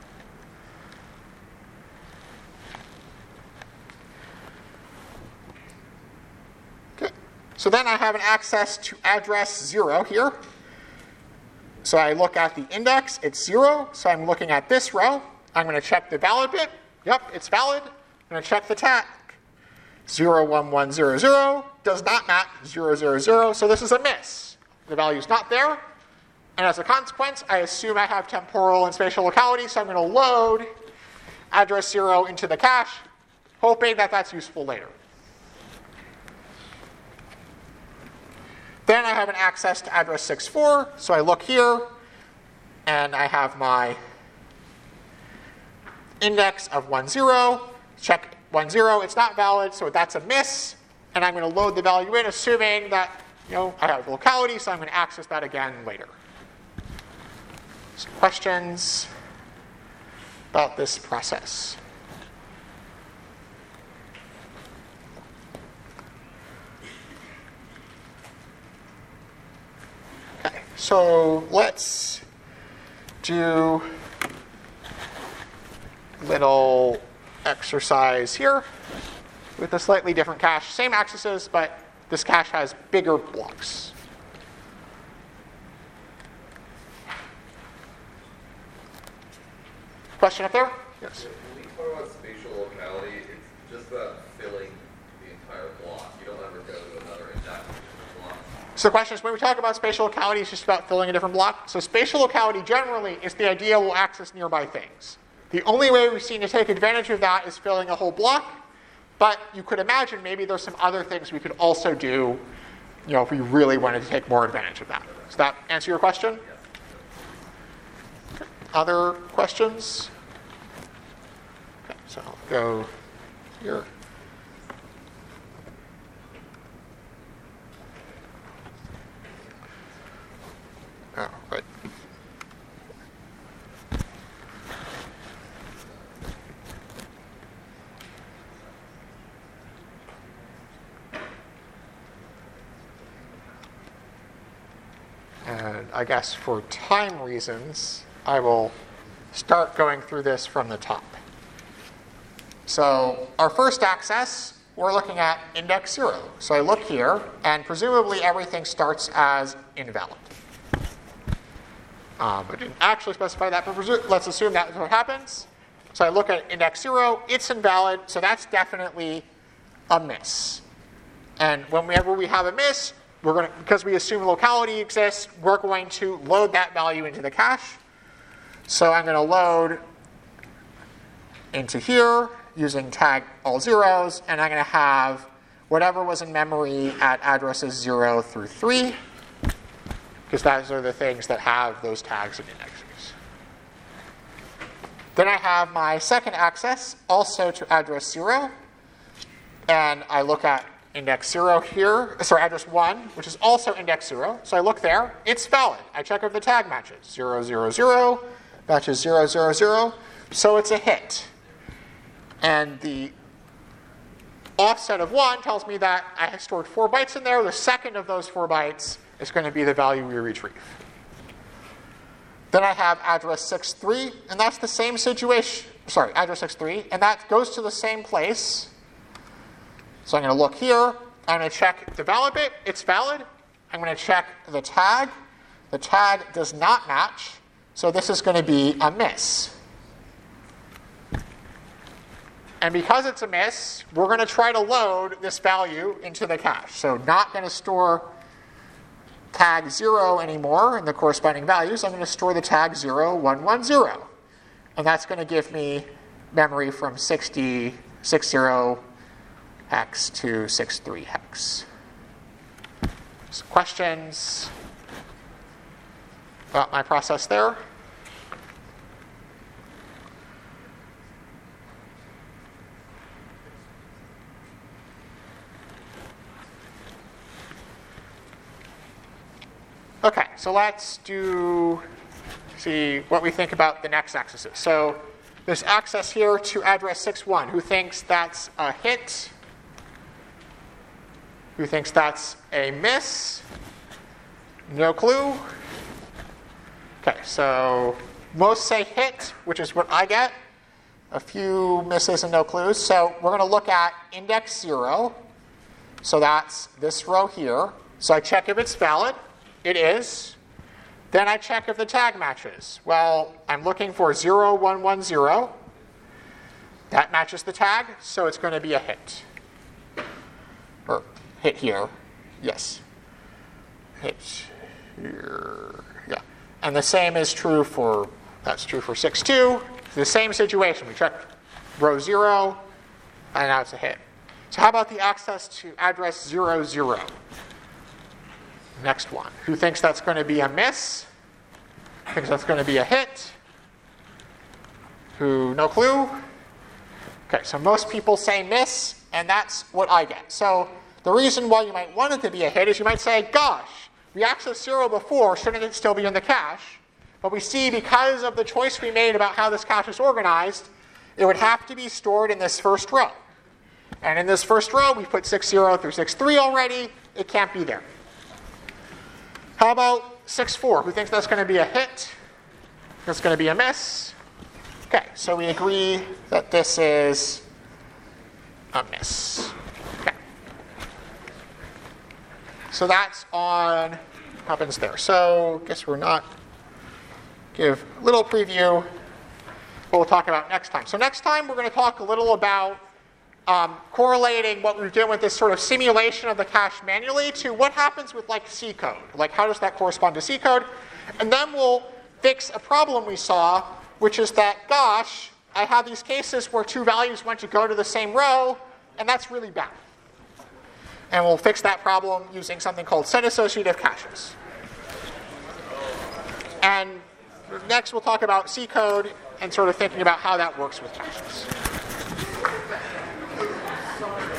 Okay. So then I have an access to address zero here. So I look at the index, it's zero. So I'm looking at this row. I'm going to check the valid bit. Yep, it's valid. I'm going to check the tag. zero one one zero zero does not match zero zero zero, so this is a miss. The value's not there. And as a consequence, I assume I have temporal and spatial locality, so I'm going to load address zero into the cache, hoping that that's useful later. Then I have an access to address six four, so I look here, and I have my index of one zero, check one zero, it's not valid, so that's a miss, and I'm going to load the value in, assuming that, you know, I have locality, so I'm going to access that again later. Some questions about this process? Okay, so let's do little exercise here with a slightly different cache. Same accesses, but this cache has bigger blocks. Question up there? Yes. When we talk about spatial locality, it's just about filling the entire block. You don't ever go to another index block. So the question is, when we talk about spatial locality, it's just about filling a different block. So spatial locality generally is the idea we'll access nearby things. The only way we've seen to take advantage of that is filling a whole block, but you could imagine maybe there's some other things we could also do you know, if we really wanted to take more advantage of that. Does that answer your question? Okay. Other questions? Okay, so I'll go here. Oh, right. And I guess for time reasons, I will start going through this from the top. So our first access, we're looking at index zero. So I look here, and presumably everything starts as invalid. Um, I didn't actually specify that, but presu- let's assume that's what happens. So I look at index zero, it's invalid, so that's definitely a miss. And whenever we have a miss, we're going to, because we assume locality exists, we're going to load that value into the cache. So I'm going to load into here using tag all zeros, and I'm going to have whatever was in memory at addresses zero through three, because those are the things that have those tags and indexes. Then I have my second access, also to address zero, and I look at index zero here, sorry, address one, which is also index zero. So I look there, it's valid. I check if the tag matches. zero, zero, zero, matches zero, zero, zero, so it's a hit. And the offset of one tells me that I have stored four bytes in there. The second of those four bytes is going to be the value we retrieve. Then I have address six three, and that's the same situation, sorry, address six three, and that goes to the same place. So I'm going to look here, I'm going to check the valid bit, it's valid. I'm going to check the tag. The tag does not match, so this is going to be a miss. And because it's a miss, we're going to try to load this value into the cache. So not going to store tag zero anymore in the corresponding values. I'm going to store the tag zero one one zero. And that's going to give me memory from sixty, sixty hex to sixty-three hex. So questions about my process there? Okay, so let's do, see what we think about the next accesses. So there's access here to address six one. Who thinks that's a hit? Who thinks that's a miss? No clue? Okay, so most say hit, which is what I get. A few misses and no clues. So we're going to look at index zero. So that's this row here. So I check if it's valid. It is. Then I check if the tag matches. Well, I'm looking for zero one one zero. That matches the tag, so it's going to be a hit. Or hit here. Yes. Hit here. Yeah. And the same is true for, that's true for six two. The same situation. We check row zero, and now it's a hit. So how about the access to address zero zero? Next one. Who thinks that's going to be a miss? Thinks that's going to be a hit? Who, no clue? Okay, so most people say miss, and that's what I get. So the reason why you might want it to be a hit is you might say, gosh, we accessed zero before, shouldn't it still be in the cache? But we see because of the choice we made about how this cache is organized, it would have to be stored in this first row. And in this first row, we put six zero through six three already. It can't be there. How about six four? Who thinks that's going to be a hit? That's going to be a miss? Okay, so we agree that this is a miss. Okay. So that's on happens there. So I guess we're not give a little preview what we'll talk about next time. So next time we're going to talk a little about Um, correlating what we're doing with this sort of simulation of the cache manually to what happens with like C code. Like how does that correspond to C code? And then we'll fix a problem we saw, which is that, gosh, I have these cases where two values want to go to the same row, and that's really bad. And we'll fix that problem using something called set associative caches. And next we'll talk about C code and sort of thinking about how that works with caches.